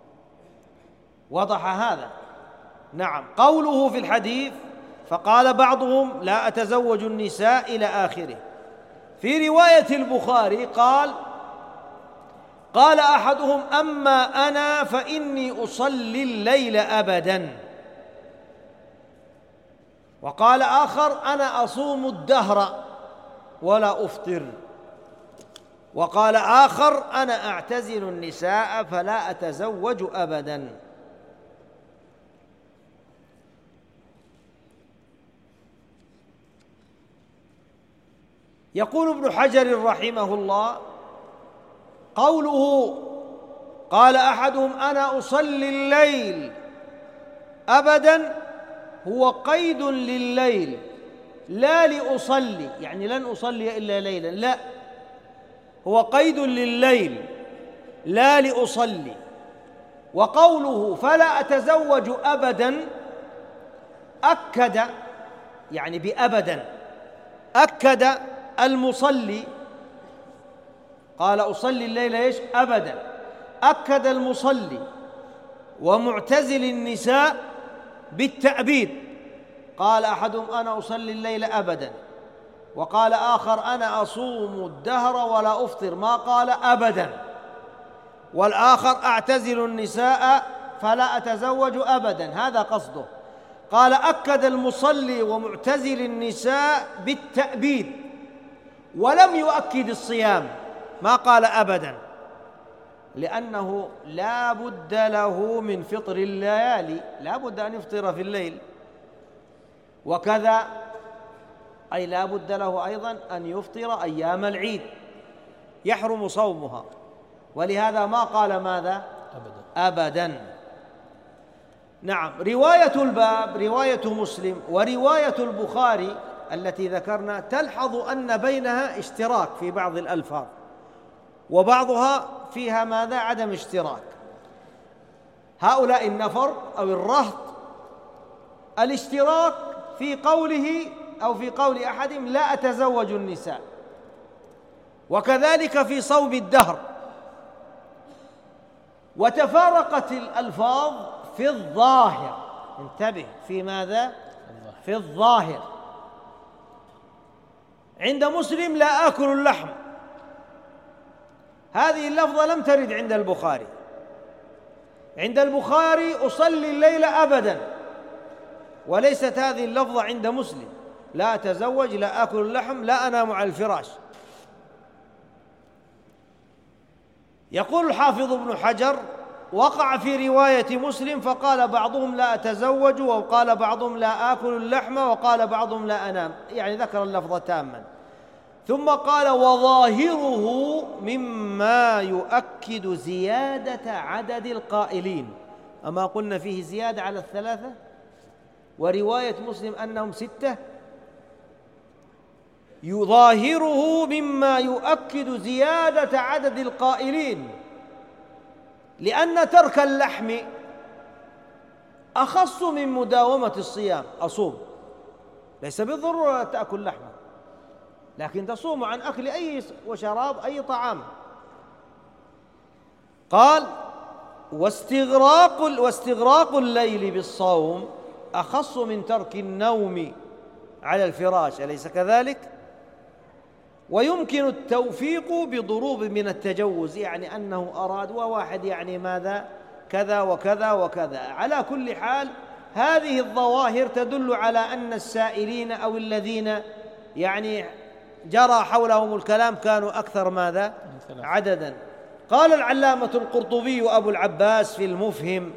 وضح هذا. نعم. قوله في الحديث: فقال بعضهم لا أتزوج النساء إلى آخره. في رواية البخاري قال أحدهم: أما أنا فإني أصلي الليل أبدا. وقال آخر: أنا أصوم الدهر ولا أفطر. وقال آخر: أنا أعتزل النساء فلا أتزوج أبدا. يقول ابن حجر رحمه الله: قوله قال أحدهم أنا أصلي الليل أبدا هو قيد لليل، لا لأصلي، يعني لن أصلي إلا ليلا، لا، هو قيد لليل لا لأصلي. وقوله فلا أتزوج أبدا أكد، يعني بأبدا أكد المصلي، قال أصلي الليل إيش؟ أبدا. أكد المصلي ومعتزل النساء بالتأبيد. قال أحدهم أنا أصلي الليل أبدا، وقال آخر أنا أصوم الدهر ولا أفطر، ما قال أبدا. والآخر أعتزل النساء فلا أتزوج أبدا، هذا قصده. قال أكد المصلي ومعتزل النساء بالتأبيد، ولم يؤكد الصيام، ما قال أبدا، لأنه لا بد له من فطر الليالي، لا بد أن يفطر في الليل. وكذا أي لا بد له أيضا أن يفطر أيام العيد، يحرم صومها، ولهذا ما قال ماذا؟ أبدا. نعم. رواية الباب رواية مسلم ورواية البخاري التي ذكرنا تلحظ أن بينها اشتراك في بعض الألفاظ، وبعضها فيها ماذا؟ عدم اشتراك. هؤلاء النفر أو الرهط الاشتراك في قوله أو في قول أحدهم لا أتزوج النساء، وكذلك في صوم الدهر. وتفارقت الألفاظ في الظاهر، انتبه، في ماذا؟ في الظاهر. عند مسلم لا آكل اللحم، هذه اللفظة لم ترد عند البخاري. عند البخاري أصلي الليل أبدا، وليست هذه اللفظة عند مسلم. لا أتزوج، لا آكل اللحم، لا أنام على الفراش. يقول الحافظ ابن حجر وقع في رواية مسلم فقال بعضهم لا أتزوج، وقال بعضهم لا آكل اللحم، وقال بعضهم لا أنام، يعني ذكر اللفظ تاما. ثم قال وظاهره مما يؤكد زيادة عدد القائلين، أما قلنا فيه زيادة على الثلاثة، ورواية مسلم أنهم 6. يظاهره مما يؤكد زيادة عدد القائلين، لأن ترك اللحم أخص من مداومة الصيام. أصوم، ليس بالضرورة تأكل لحمة، لكن تصوم عن أكل أي وشراب أي طعام. قال واستغراق الليل بالصوم أخص من ترك النوم على الفراش، أليس كذلك؟ ويمكن التوفيق بضروب من التجوز، يعني أنه أراد وواحد يعني ماذا؟ كذا وكذا وكذا. على كل حال هذه الظواهر تدل على أن السائلين أو الذين يعني جرى حولهم الكلام كانوا أكثر ماذا؟ عددا. قال العلامة القرطبي أبو العباس في المفهم: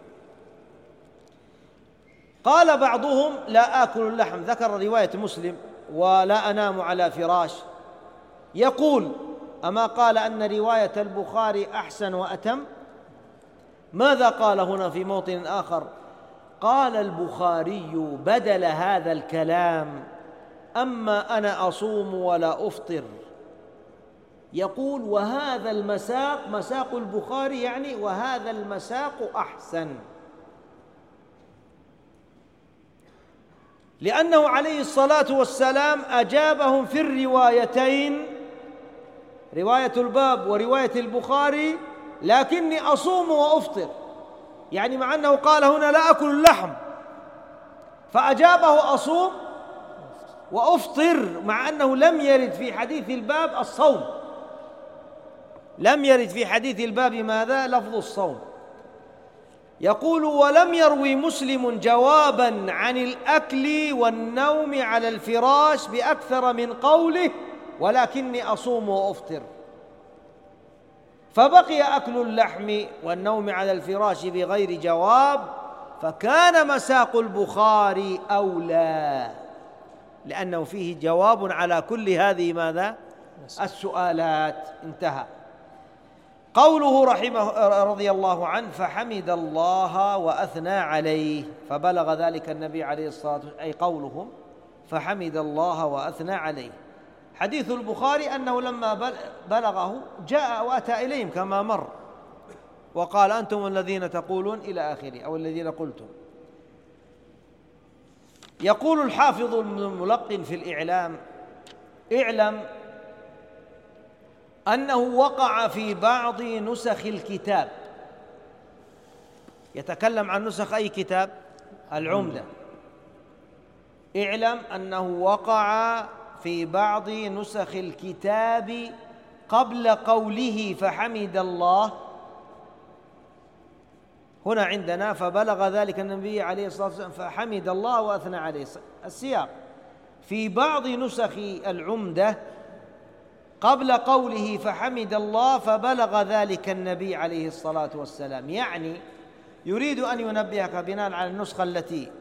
قال بعضهم: لا آكل اللحم، ذكر رواية مسلم: ولا أنام على فراش. يقول: أما قال أن رواية البخاري أحسن وأتم؟ ماذا قال هنا في موطن آخر؟ قال البخاري بدل هذا الكلام: أما أنا أصوم ولا أفطر. يقول: وهذا المساق مساق البخاري، يعني وهذا المساق أحسن، لأنه عليه الصلاة والسلام أجابهم في الروايتين، رواية الباب ورواية البخاري: لكني أصوم وأفطر، يعني مع أنه قال هنا لا أكل اللحم، فأجابه أصوم وأفطر، مع أنه لم يرد في حديث الباب الصوم، لم يرد في حديث الباب ماذا؟ لفظ الصوم. يقول: ولم يروي مسلم جوابا عن الأكل والنوم على الفراش بأكثر من قوله ولكني أصوم وأفطر، فبقي أكل اللحم والنوم على الفراش بغير جواب، فكان مساق البخاري أولى، لأنه فيه جواب على كل هذه ماذا؟ السؤالات. انتهى. قوله رحمه رضي الله عنه: فحمد الله وأثنى عليه، فبلغ ذلك النبي عليه الصلاة والسلام، أي قولهم فحمد الله وأثنى عليه. حديث البخاري أنه لما بلغه جاء وأتى إليهم كما مر وقال: أنتم الذين تقولون إلى آخره، أو الذين قلتم. يقول الحافظ ابن الملقن في الإعلام: اعلم أنه وقع في بعض نسخ الكتاب، يتكلم عن نسخ أي كتاب؟ العمدة. اعلم أنه وقع في بعض نسخ الكتاب قبل قوله فحمد الله. هنا عندنا فبلغ ذلك النبي عليه الصلاة والسلام فحمد الله وأثنى عليه، السياق في بعض نسخ العمدة قبل قوله فحمد الله فبلغ ذلك النبي عليه الصلاة والسلام، يعني يريد أن ينبهك بناء على النسخة التي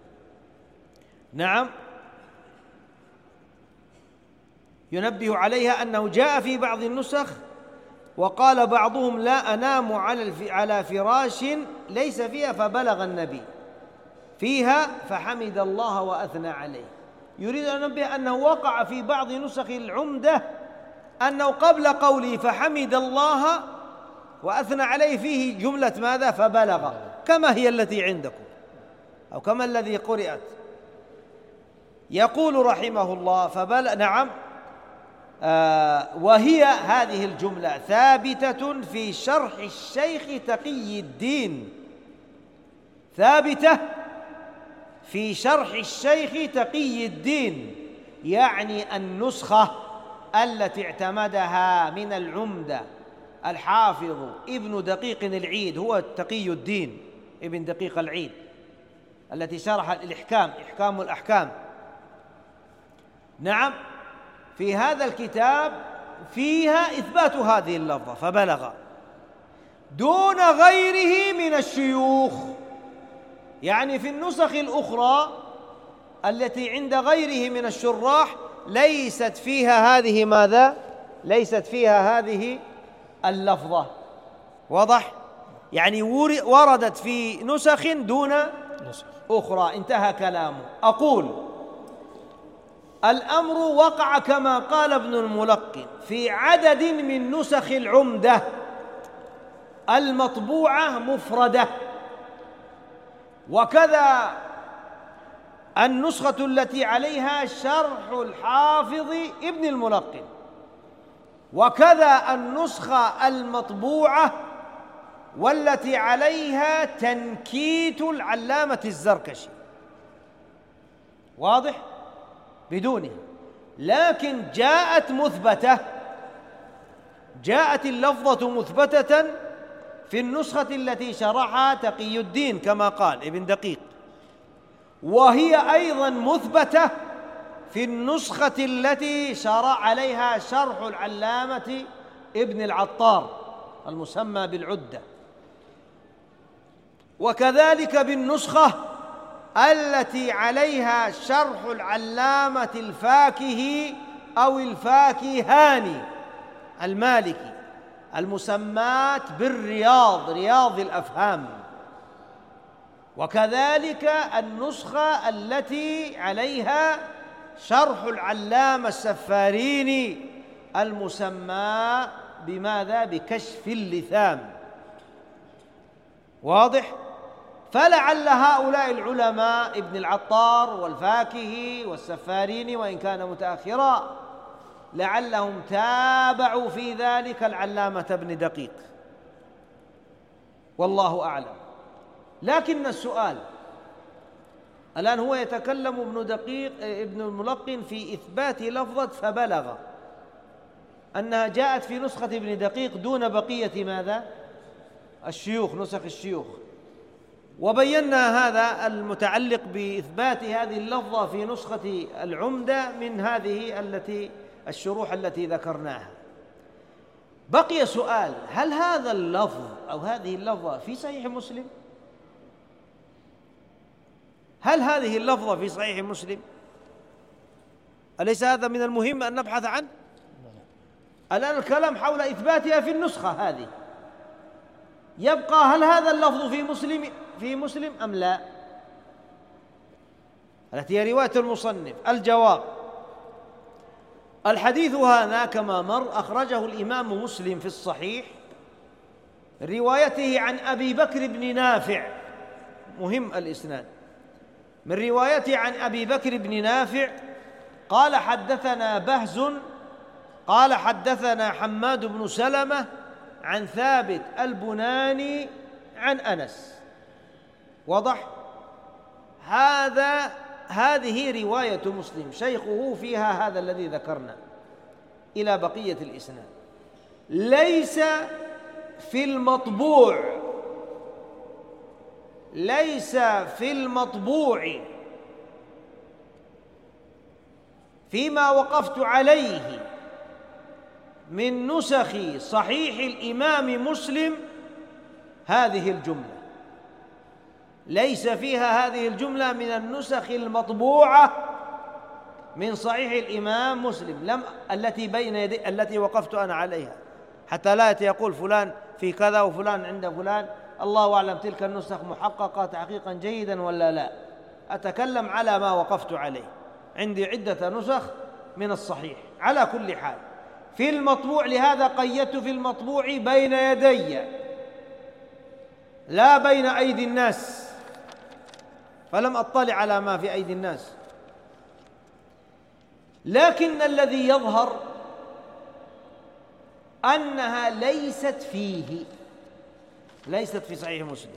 ينبه عليها أنه جاء في بعض النسخ وقال بعضهم لا أنام على فراش ليس فيها فبلغ النبي، فيها فحمد الله وأثنى عليه. يريد أن ينبه أنه وقع في بعض نسخ العمدة أنه قبل قوله فحمد الله وأثنى عليه فيه جملة ماذا؟ فبلغ، كما هي التي عندكم أو كما الذي قرأت. يقول رحمه الله وهي هذه الجملة ثابتة في شرح الشيخ تقي الدين، ثابتة في شرح الشيخ تقي الدين، يعني النسخة التي اعتمدها من العمدة الحافظ ابن دقيق العيد، هو تقي الدين ابن دقيق العيد التي شرح الإحكام، إحكام الأحكام. نعم، في هذا الكتاب فيها إثبات هذه اللفظة فبلغ دون غيره من الشيوخ، يعني في النسخ الأخرى التي عند غيره من الشراح ليست فيها هذه ماذا؟ ليست فيها هذه اللفظة. واضح؟ يعني وردت في نسخ دون أخرى. انتهى كلامه. أقول الأمر وقع كما قال ابن الملقن في عدد من نسخ العمدة المطبوعة مفردة، وكذا النسخة التي عليها شرح الحافظ ابن الملقن، وكذا النسخة المطبوعة والتي عليها تنكيت العلامة الزركشي. واضح؟ بدونه، لكن جاءت مثبتة، جاءت اللفظة مثبتة في النسخة التي شرحها تقي الدين كما قال ابن دقيق، وهي أيضا مثبتة في النسخة التي شرع عليها شرح العلامة ابن العطار المسمى بالعدة، وكذلك بالنسخة التي عليها شرح العلامة الفاكهي أو الفاكهاني المالكي المسمات بالرياض، رياض الأفهام، وكذلك النسخة التي عليها شرح العلامة السفاريني المسمى بماذا؟ بكشف اللثام. واضح؟ فلعل هؤلاء العلماء ابن العطار والفاكهي والسفاريني وإن كان متأخرا لعلهم تابعوا في ذلك العلامة ابن دقيق، والله أعلم. لكن السؤال الآن هو يتكلم ابن الملقن في إثبات لفظة فبلغ أنها جاءت في نسخة ابن دقيق دون بقية ماذا؟ الشيوخ، نسخ الشيوخ، وبينا هذا المتعلق بإثبات هذه اللفظة في نسخة العمدة من هذه الشروح التي ذكرناها. بقي سؤال: هل هذا اللفظ أو هذه اللفظة في صحيح مسلم؟ هل هذه اللفظة في صحيح مسلم؟ أليس هذا من المهم أن نبحث عنه؟ الآن الكلام حول إثباتها في النسخة هذه، يبقى هل هذا اللفظ في مسلم أم لا؟ التي هي رواية المصنف. الجواب: الحديث هذا كما مر أخرجه الإمام مسلم في الصحيح روايته عن أبي بكر بن نافع، مهم الإسناد، من روايته عن أبي بكر بن نافع قال: حدثنا بهز قال: حدثنا حماد بن سلمة عن ثابت البناني عن أنس. وضح؟ هذه رواية مسلم، شيخه فيها هذا الذي ذكرنا إلى بقية الإسناد. ليس في المطبوع فيما وقفت عليه من نسخ صحيح الإمام مسلم هذه الجملة، ليس فيها هذه الجملة من النسخ المطبوعة من صحيح الإمام مسلم التي بين يدي التي وقفت أنا عليها، حتى لا يقول فلان في كذا وفلان عند فلان، الله أعلم تلك النسخ محققة تحقيقا جيدا ولا لا. أتكلم على ما وقفت عليه، عندي عدة نسخ من الصحيح. على كل حال في المطبوع، لهذا قيدت في المطبوع بين يدي لا بين أيدي الناس، فلم أطلع على ما في أيدي الناس. لكن الذي يظهر أنها ليست في صحيح مسلم.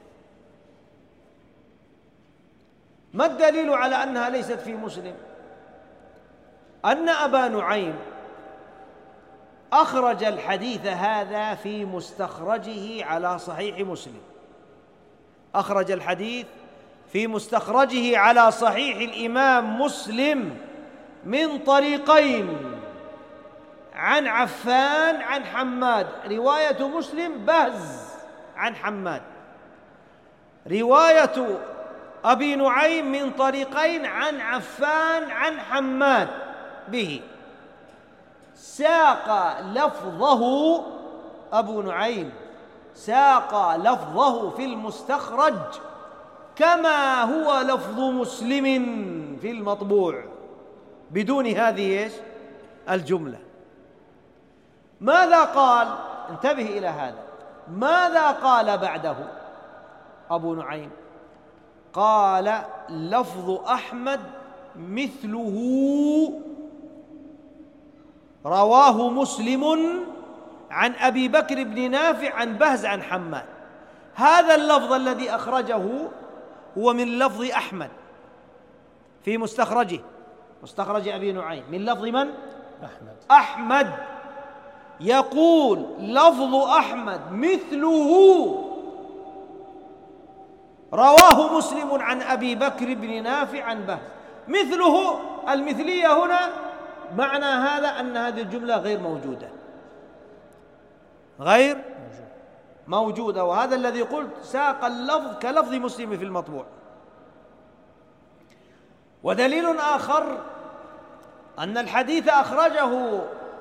ما الدليل على أنها ليست في مسلم؟ أن أبا نعيم أخرج الحديث هذا في مستخرجه على صحيح مسلم، أخرج الحديث في مستخرجه على صحيح الإمام مسلم من طريقين، عن عفان عن حماد، رواية مسلم بهز عن حماد، رواية أبي نعيم من طريقين عن عفان عن حماد به. ساق لفظه أبو نعيم، ساق لفظه في المستخرج كما هو لفظ مسلم في المطبوع بدون هذه الجملة. ماذا قال؟ انتبه إلى هذا، ماذا قال بعده أبو نعيم؟ قال: لفظ أحمد مثله رواه مسلم عن أبي بكر بن نافع عن بهز عن حماد. هذا اللفظ الذي أخرجه هو من لفظ أحمد في مستخرجه، مستخرج أبي نعيم، من لفظ من؟ أحمد. يقول: لفظ أحمد مثله رواه مسلم عن أبي بكر بن نافع عن بهز. مثله المثلية هنا معنى هذا أن هذه الجملة غير موجودة، غير موجودة. وهذا الذي قلت ساق اللفظ كلفظ مسلم في المطبوع. ودليل آخر أن الحديث أخرجه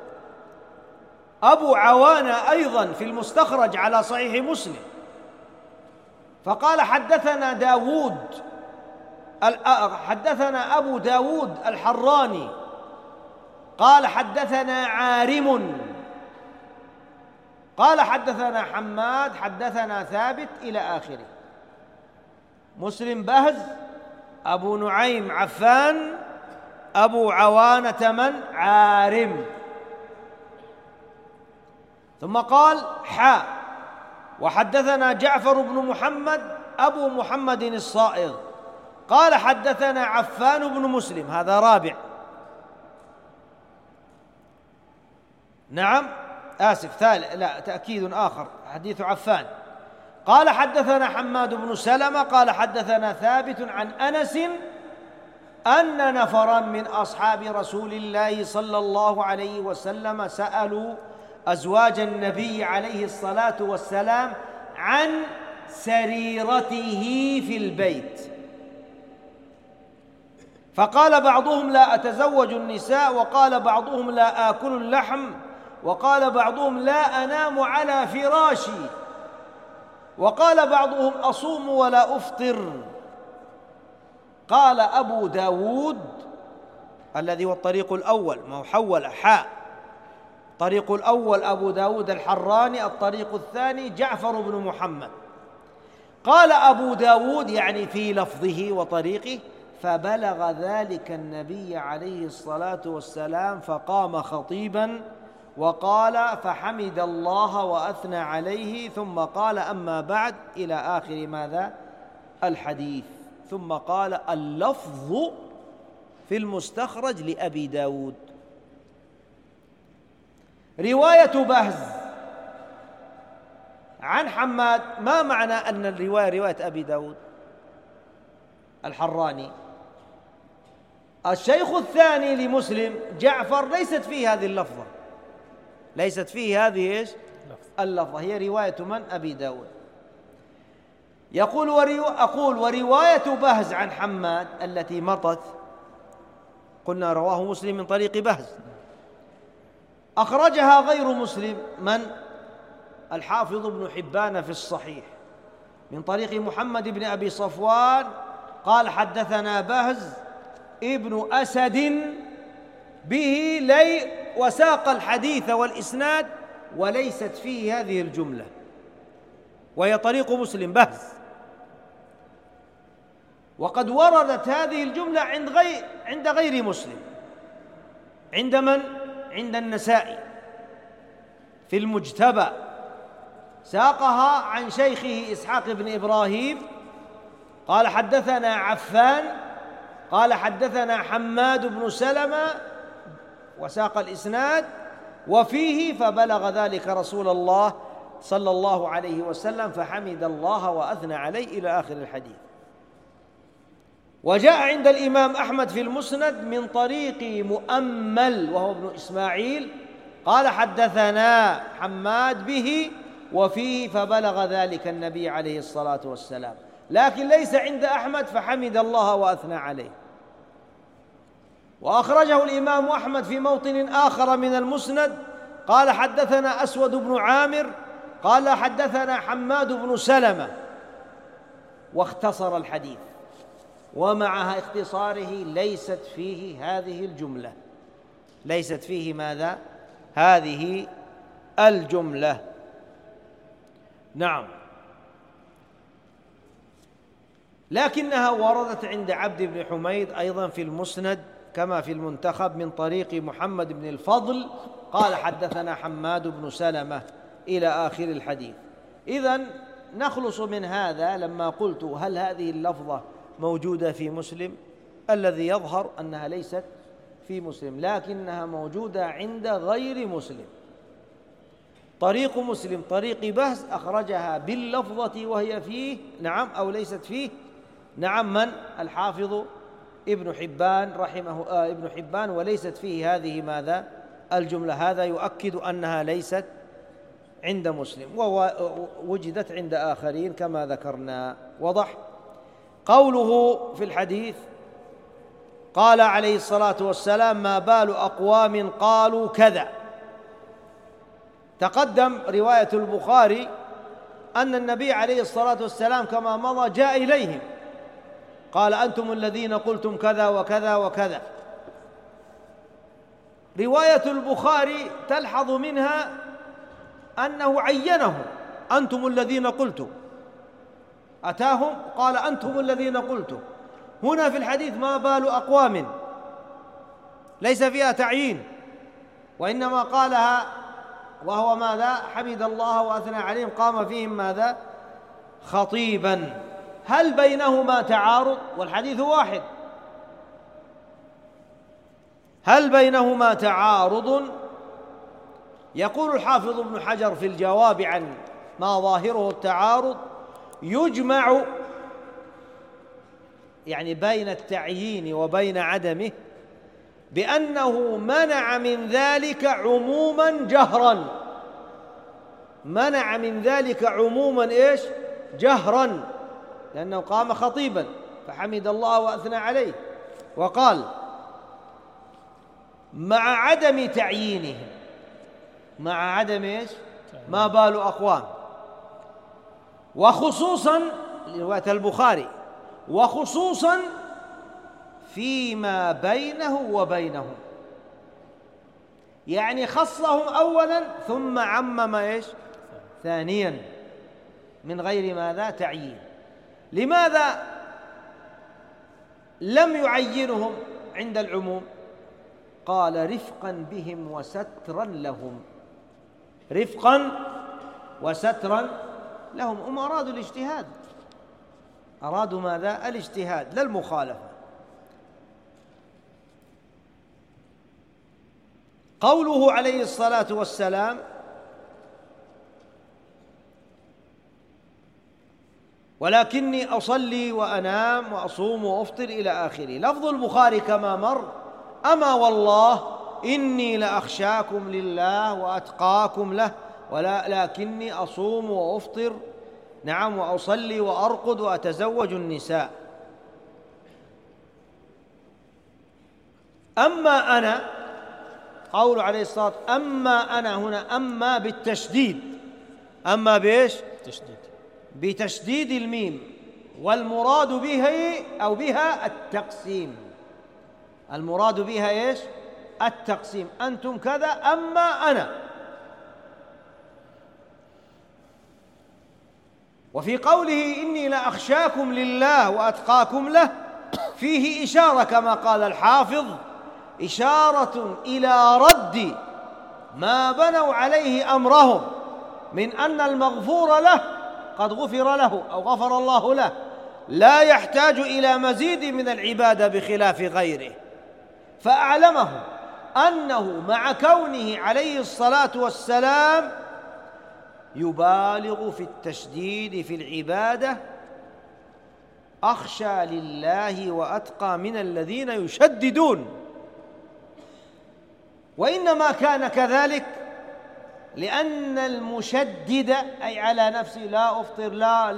أبو عوانة أيضا في المستخرج على صحيح مسلم، فقال حدثنا أبو داود الحراني قال حدثنا عارم قال حدثنا حماد حدثنا ثابت إلى آخره. مسلم بهز، أبو نعيم عفان، أبو عوانة من؟ عارم. ثم قال وحدثنا جعفر بن محمد أبو محمد الصائغ قال حدثنا عفان بن مسلم، هذا رابع. نعم ثالث، لا تأكيد آخر، حديث عفان. قال حدثنا حماد بن سلمة قال حدثنا ثابت عن أنس أن نفرا من أصحاب رسول الله صلى الله عليه وسلم سألوا أزواج النبي عليه الصلاة والسلام عن سريرته في البيت، فقال بعضهم لا أتزوج النساء، وقال بعضهم لا آكل اللحم، وقال بعضهم لا أنام على فراشي، وقال بعضهم أصوم ولا أفطر. قال أبو داود الذي هو الطريق الأول، ما هو حول الطريق الأول أبو داود الحراني، الطريق الثاني جعفر بن محمد. قال أبو داود يعني في لفظه وطريقه: فبلغ ذلك النبي عليه الصلاة والسلام فقام خطيبا وقال فحمد الله وأثنى عليه، ثم قال أما بعد إلى آخر ماذا؟ الحديث. ثم قال اللفظ في المستخرج لأبي داود. رواية بهز عن حماد، ما معنى أن الرواية رواية أبي داود الحراني؟ الشيخ الثاني لمسلم جعفر ليست فيه هذه اللفظة، ليست فيه هذه إيش؟ اللفظة، هي رواية من؟ أبي داود. يقول أقول ورواية بهز عن حماد التي مضت قلنا رواه مسلم من طريق بهز، أخرجها غير مسلم من؟ الحافظ ابن حبان في الصحيح من طريق محمد بن أبي صفوان قال حدثنا بهز ابن أسد به وساق الحديث والإسناد وليست فيه هذه الجملة، وهي طريق مسلم بهز. وقد وردت هذه الجملة عند غير مسلم. عند من؟ عند النسائي في المجتبى، ساقها عن شيخه إسحاق بن إبراهيم قال حدثنا عفان قال حدثنا حماد بن سلمة، وساق الإسناد وفيه فبلغ ذلك رسول الله صلى الله عليه وسلم فحمد الله وأثنى عليه إلى آخر الحديث. وجاء عند الإمام أحمد في المسند من طريق مؤمل وهو ابن إسماعيل قال حدثنا حماد به وفيه فبلغ ذلك النبي عليه الصلاة والسلام، لكن ليس عند أحمد فحمد الله وأثنى عليه. وأخرجه الإمام أحمد في موطن آخر من المسند قال حدثنا أسود بن عامر قال حدثنا حماد بن سلمة، واختصر الحديث، ومع اختصاره ليست فيه هذه الجملة، ليست فيه ماذا؟ هذه الجملة. نعم، لكنها وردت عند عبد بن حميد أيضا في المسند كما في المنتخب من طريق محمد بن الفضل قال حدثنا حماد بن سلمة إلى آخر الحديث. إذن نخلص من هذا لما قلت هل هذه اللفظة موجودة في مسلم؟ الذي يظهر أنها ليست في مسلم، لكنها موجودة عند غير مسلم. طريق مسلم طريق بهز أخرجها باللفظة وهي فيه، نعم، أو ليست فيه، نعم، من؟ الحافظ ابن حبان وليست فيه هذه ماذا الجملة. هذا يؤكد أنها ليست عند مسلم ووجدت عند آخرين كما ذكرنا. وضح. قوله في الحديث قال عليه الصلاة والسلام ما بال أقوام قالوا كذا. تقدم رواية البخاري أن النبي عليه الصلاة والسلام كما مضى جاء إليهم قال أنتم الذين قلتم كذا وكذا وكذا. رواية البخاري تلحظ منها أنه عينهم أنتم الذين قلتم، أتاهم قال أنتم الذين قلتم. هنا في الحديث ما بال أقوام ليس فيها تعيين، وإنما قالها وهو ماذا حمد الله وأثنى عليهم قام فيهم ماذا خطيبا. هل بينهما تعارض؟ والحديث واحد. هل بينهما تعارض؟ يقول الحافظ ابن حجر في الجواب عن ما ظاهره التعارض يجمع يعني بين التعيين وبين عدمه بأنه منع من ذلك عموما جهرا. منع من ذلك عموما إيش جهرا، لأنه قام خطيبا فحمد الله وأثنى عليه. وقال مع عدم تعيينهم، مع عدم إيش ما بال أقوام، وخصوصا رواية البخاري وخصوصا فيما بينه وبينهم، يعني خصهم أولا ثم عمم إيش ثانيا من غير ماذا تعيين. لماذا لم يعينهم عند العموم؟ قال رفقا بهم وسترا لهم، رفقا وسترا لهم. هم أرادوا الاجتهاد، أرادوا ماذا الاجتهاد لا المخالفة. قوله عليه الصلاة والسلام ولكني أصلي وأنام وأصوم وأفطر إلى آخره. لفظ البخاري كما مر أما والله إني لأخشاكم لله وأتقاكم له ولكني أصوم وأفطر نعم وأصلي وأرقد وأتزوج النساء. أما أنا قول عليه الصلاة أما أنا هنا أما بالتشديد، أما بإيش تشديد بتشديد الميم، والمراد به أو بها التقسيم. المراد بها إيش التقسيم. أنتم كذا أما أنا. وفي قوله إني لأخشاكم لله وأتقاكم له فيه إشارة كما قال الحافظ، إشارة إلى رد ما بنوا عليه أمرهم من أن المغفور له قد غفر له أو غفر الله له، لا يحتاج إلى مزيد من العبادة بخلاف غيره. فأعلمهم أنه مع كونه عليه الصلاة والسلام يبالغ في التشديد في العبادة أخشى لله وأتقى من الذين يشددون. وإنما كان كذلك لأن المشدد أي على نفسه لا أفطر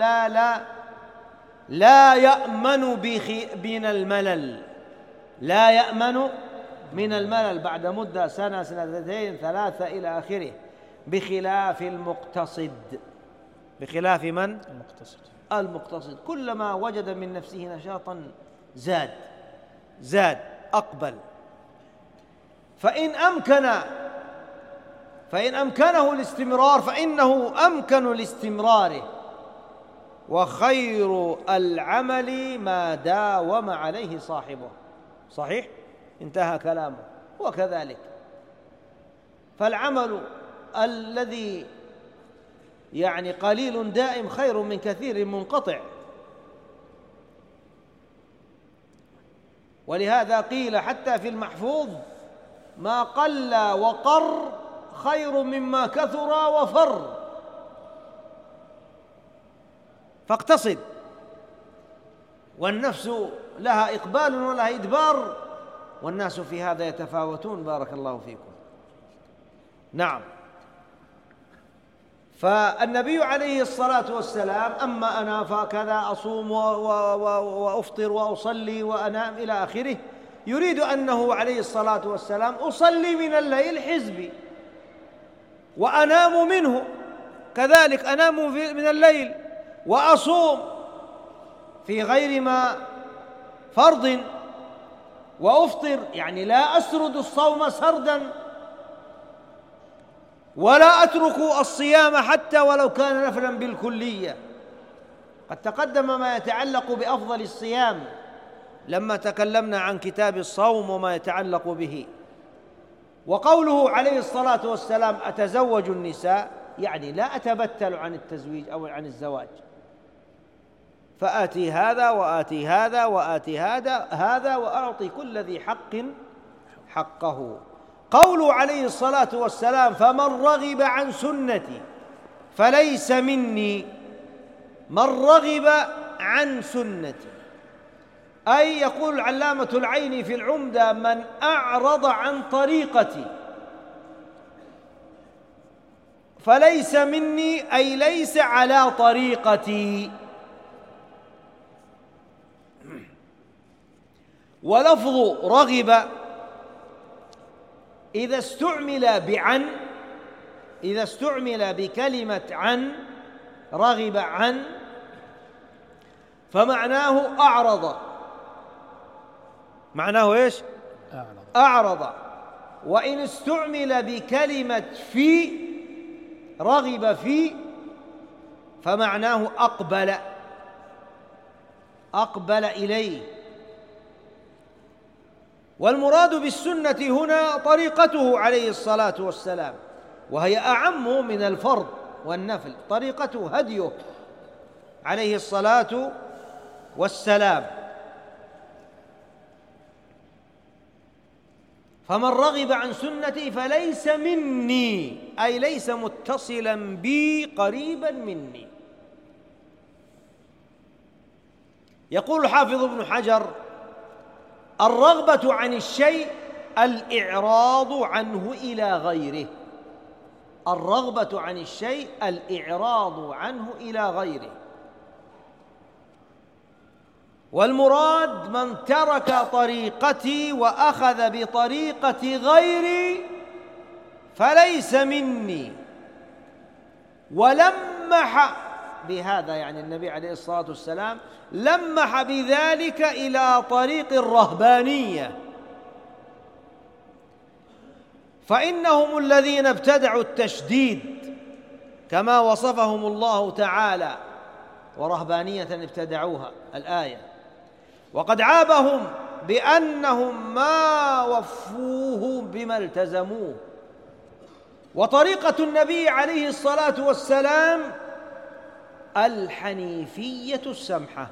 لا يأمن من الملل، لا يأمن من الملل بعد مدة سنة سنتين ثلاثة إلى آخره، بخلاف المقتصد. بخلاف من؟ المقتصد كلما وجد من نفسه نشاطا زاد أقبل. فإن أمكنه الاستمرار فإنه أمكن لاستمراره، وخير العمل ما داوم عليه صاحبه. صحيح؟ انتهى كلامه. وكذلك فالعمل الذي يعني قليل دائم خير من كثير منقطع. ولهذا قيل حتى في المحفوظ ما قل وقر خير مما كثر وفر. فاقتصد والنفس لها إقبال ولها إدبار، والناس في هذا يتفاوتون. بارك الله فيكم. نعم. فالنبي عليه الصلاة والسلام: أما أنا فكذا أصوم وأفطر وأصلي وأنام إلى آخره، يريد أنه عليه الصلاة والسلام: أصلي من الليل حزبي وأنام منه، كذلك أنام من الليل وأصوم في غير ما فرض وأفطر، يعني لا أسرد الصوم سردا ولا أترك الصيام حتى ولو كان نفلا بالكلية. قد تقدم ما يتعلق بأفضل الصيام لما تكلمنا عن كتاب الصوم وما يتعلق به. وقوله عليه الصلاة والسلام: أتزوج النساء، يعني لا أتبتل عن التزويج أو عن الزواج، فآتي هذا وآتي هذا وآتي هذا وأعطي كل ذي حق حقه. قوله عليه الصلاة والسلام: فمن رغب عن سنتي فليس مني، من رغب عن سنتي، أي يقول العلامة العيني في العمدة: من أعرض عن طريقتي فليس مني، أي ليس على طريقتي. ولفظ رغب إذا استعمل بكلمة عن، رغب عن، فمعناه أعرض. معناه إيش؟ أعرض. وإن استعمل بكلمة في، رغب في، فمعناه أقبل إليه. والمراد بالسنة هنا طريقته عليه الصلاة والسلام، وهي أعم من الفرض والنفل. طريقته هديه عليه الصلاة والسلام. فمن رغب عن سنتي فليس مني، أي ليس متصلا بي قريبا مني. يقول الحافظ ابن حجر: الرغبة عن الشيء الإعراض عنه إلى غيره. الرغبة عن الشيء الإعراض عنه إلى غيره. والمراد: من ترك طريقتي وأخذ بطريقة غيري فليس مني. ولمح بهذا، يعني النبي عليه الصلاة والسلام لمح بذلك إلى طريق الرهبانية، فإنهم الذين ابتدعوا التشديد كما وصفهم الله تعالى: ورهبانية ابتدعوها، الآية. وقد عابهم بأنهم ما وفوه بما التزموه. وطريقة النبي عليه الصلاة والسلام الحنيفية السمحة،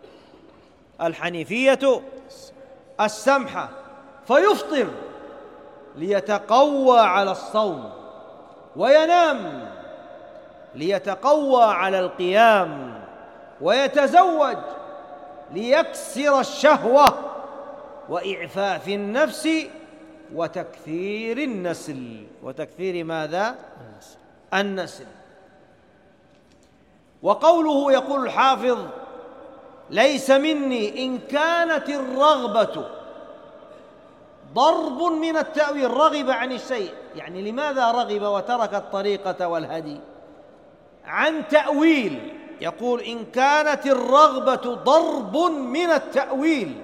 الحنيفية السمحة، فيفطر ليتقوى على الصوم، وينام ليتقوى على القيام، ويتزوج ليكسر الشهوة وإعفاف النفس وتكثير النسل. وتكثير ماذا؟ النسل. وقوله يقول الحافظ: ليس مني، إن كانت الرغبة ضرب من التأويل. رغب عن الشيء، يعني لماذا رغب وترك الطريقة والهدي؟ عن تأويل. يقول: إن كانت الرغبة ضرب من التأويل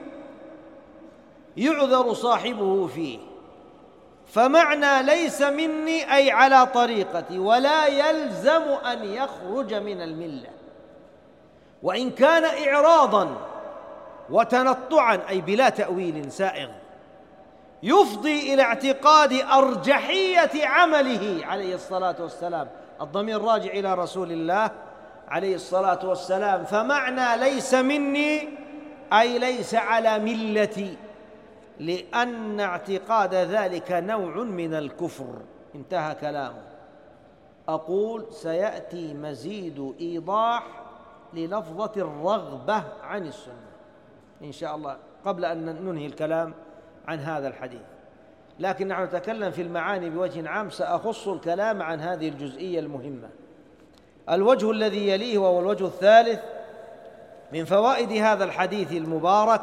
يعذر صاحبه فيه. فمعنى ليس مني أي على طريقتي، ولا يلزم أن يخرج من الملة. وإن كان إعراضا وتنطعا أي بلا تأويل سائغ يفضي إلى اعتقاد أرجحية عمله عليه الصلاة والسلام. الضمير راجع إلى رسول الله عليه الصلاة والسلام. فمعنى ليس مني أي ليس على ملتي، لأن اعتقاد ذلك نوع من الكفر. انتهى كلامه. أقول: سيأتي مزيد إيضاح للفظة الرغبة عن السنة. إن شاء الله قبل أن ننهي الكلام عن هذا الحديث، لكن نحن نتكلم في المعاني بوجه عام، سأخص الكلام عن هذه الجزئية المهمة. الوجه الذي يليه وهو الوجه الثالث من فوائد هذا الحديث المبارك،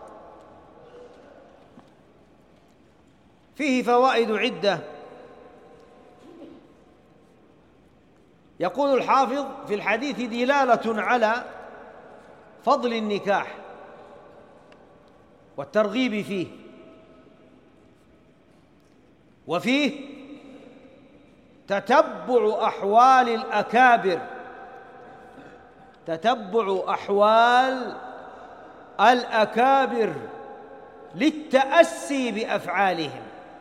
فيه فوائد عدة. يقول الحافظ: في الحديث دلالة على فضل النكاح والترغيب فيه، وفيه تتبع أحوال الأكابر، تتبع أحوال الأكابر للتأسي بأفعالهم،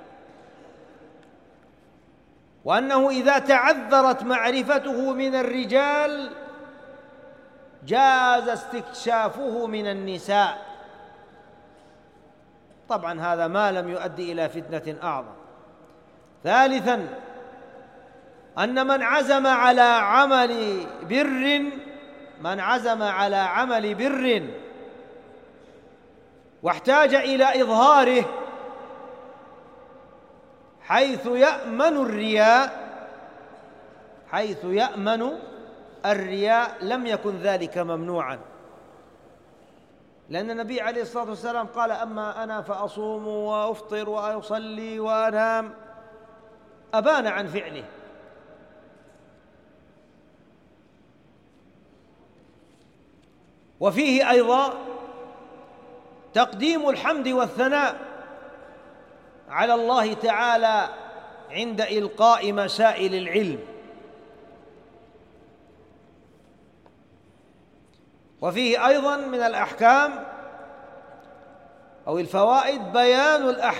وأنه إذا تعذرت معرفته من الرجال جاز استكشافه من النساء. طبعا هذا ما لم يؤدي إلى فتنة أعظم. ثالثا أن من عزم على عمل بر واحتاج إلى إظهاره حيث يأمن الرياء لم يكن ذلك ممنوعا، لأن النبي عليه الصلاة والسلام قال: أما أنا فأصوم وأفطر وأصلي وأنام، أبان عن فعله. وفيه أيضا تقديم الحمد والثناء على الله تعالى عند إلقاء مسائل العلم. وفيه أيضا من الأحكام أو الفوائد بيان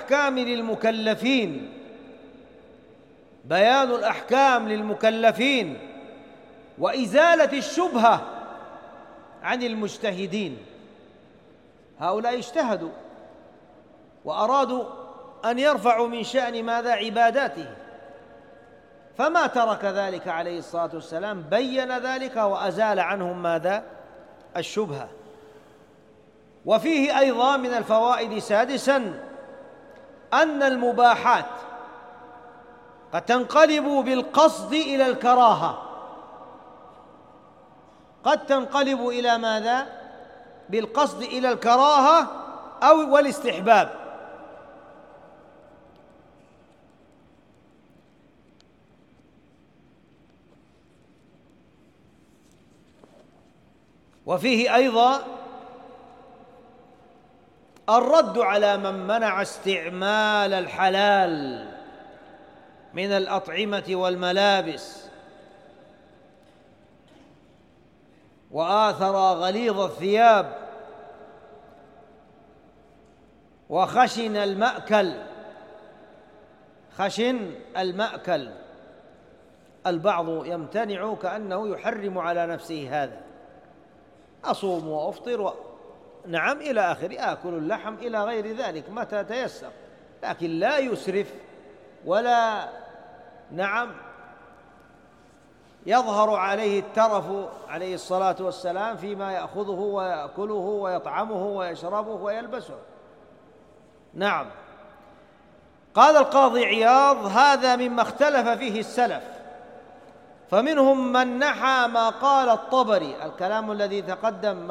الأحكام للمكلفين وإزالة الشبهة عن المجتهدين. هؤلاء اجتهدوا وأرادوا أن يرفعوا من شأن عباداته، فما ترك ذلك عليه الصلاة والسلام، بين ذلك وأزال عنهم الشبهة. وفيه أيضا من الفوائد سادسا أن المباحات قد تنقلب بالقصد إلى الكراهة، قد تنقلب إلى ماذا؟ بالقصد إلى الكراهة أو والاستحباب. وفيه أيضا الرد على من منع استعمال الحلال من الأطعمة والملابس وآثر غليظ الثياب وخشن المأكل. البعض يمتنع كأنه يحرم على نفسه هذا: أصوم وأفطر نعم إلى آخر، آكل اللحم إلى غير ذلك متى تيسر، لكن لا يسرف ولا يظهر عليه الترف عليه الصلاة والسلام فيما يأخذه ويأكله ويطعمه ويشربه ويلبسه. نعم. قال القاضي عياض: هذا مما اختلف فيه السلف، فمنهم من نحى ما قال الطبري، الكلام الذي تقدم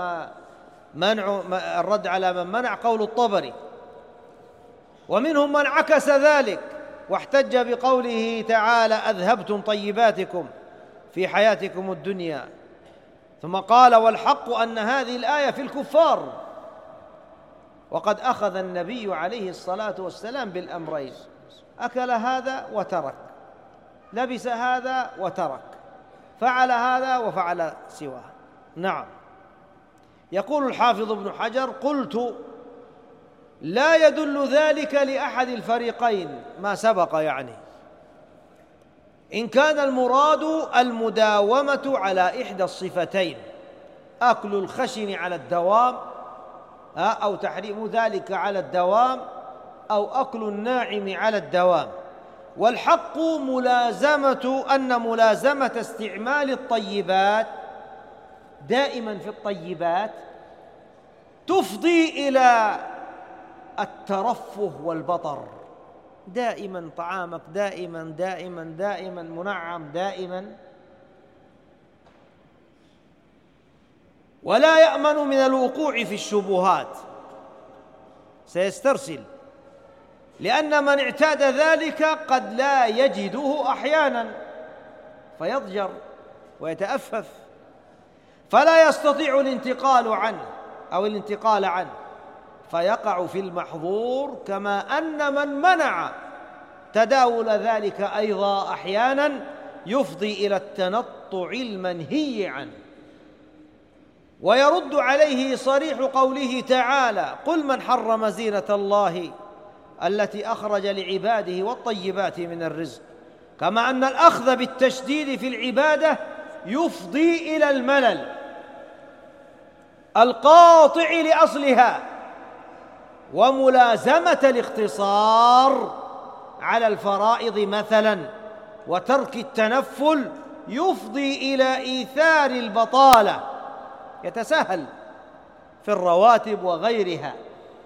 الرد على من منع قول الطبري، ومنهم من عكس ذلك واحتج بقوله تعالى: أذهبتم طيباتكم في حياتكم الدنيا، ثم قال: والحق أن هذه الآية في الكفار، وقد أخذ النبي عليه الصلاة والسلام بالأمرين، أكل هذا وترك، لبس هذا وترك، فعل هذا وفعل سواه. نعم. يقول الحافظ ابن حجر: قلت: لا يدل ذلك لأحد الفريقين، ما سبق يعني، إن كان المراد المداومة على إحدى الصفتين، أكل الخشن على الدوام أو تحريم ذلك على الدوام، أو أكل الناعم على الدوام. والحق ملازمة استعمال الطيبات دائما في الطيبات تفضي إلى الترفه والبطر، دائما طعامك دائما منعم دائما، ولا يأمن من الوقوع في الشبهات، سيسترسل، لأن من اعتاد ذلك قد لا يجده أحيانا فيضجر ويتأفف، فلا يستطيع الانتقال عنه فيقع في المحظور، كما أن من منع تداول ذلك أيضا أحيانا يفضي إلى التنطع المنهي عنه. ويرد عليه صريح قوله تعالى: قل من حرم زينة الله التي أخرج لعباده والطيبات من الرزق، كما أن الأخذ بالتشديد في العبادة يفضي إلى الملل القاطع لأصلها، وملازمة الاختصار على الفرائض مثلا، وترك التنفل يفضي إلى إيثار البطالة، يتساهل في الرواتب وغيرها،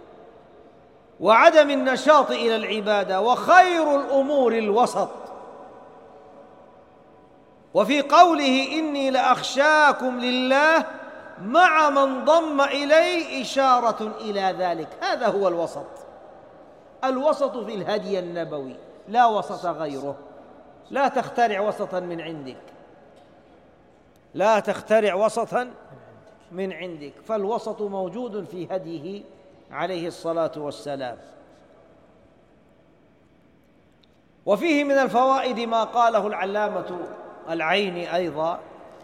وعدم النشاط إلى العبادة، وخير الأمور الوسط. وفي قوله: إني لأخشاكم لله مع من ضم إليه إشارة إلى ذلك، هذا هو الوسط. الوسط في الهدي النبوي لا وسط غيره، لا تخترع وسطا من عندك، لا تخترع وسطا من عندك، فالوسط موجود في هديه عليه الصلاة والسلام. وفيه من الفوائد ما قاله العلامة العيني أيضا،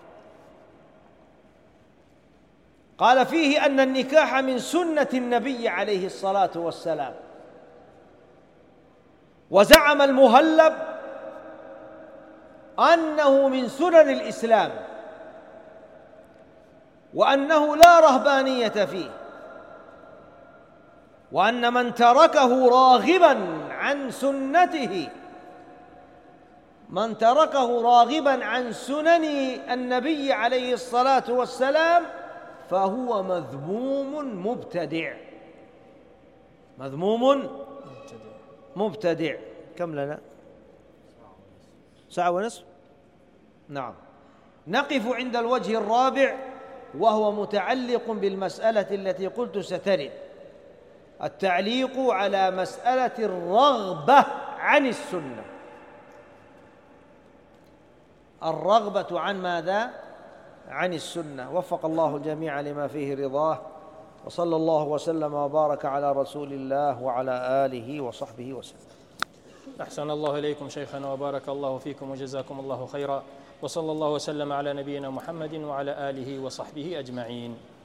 قال فيه أن النكاح من سنة النبي عليه الصلاة والسلام. وزعم المهلب أنه من سنن الإسلام، وأنه لا رهبانية فيه، وأن من تركه راغبا عن سنن النبي عليه الصلاة والسلام فهو مذموم مبتدع. كم لنا؟ ساعة ونصف. نعم، نقف عند الوجه الرابع، وهو متعلق بالمسألة التي قلت سترد، التعليق على مسألة الرغبة عن السنة. الرغبة عن ماذا؟ عن السنة. وفق الله الجميع لما فيه رضاه، وصلى الله وسلم وبارك على رسول الله وعلى آله وصحبه وسلم. أحسن الله إليكم شيخنا، وبارك الله فيكم وجزاكم الله خيرا، وصلى الله وسلم على نبينا محمد وعلى آله وصحبه أجمعين.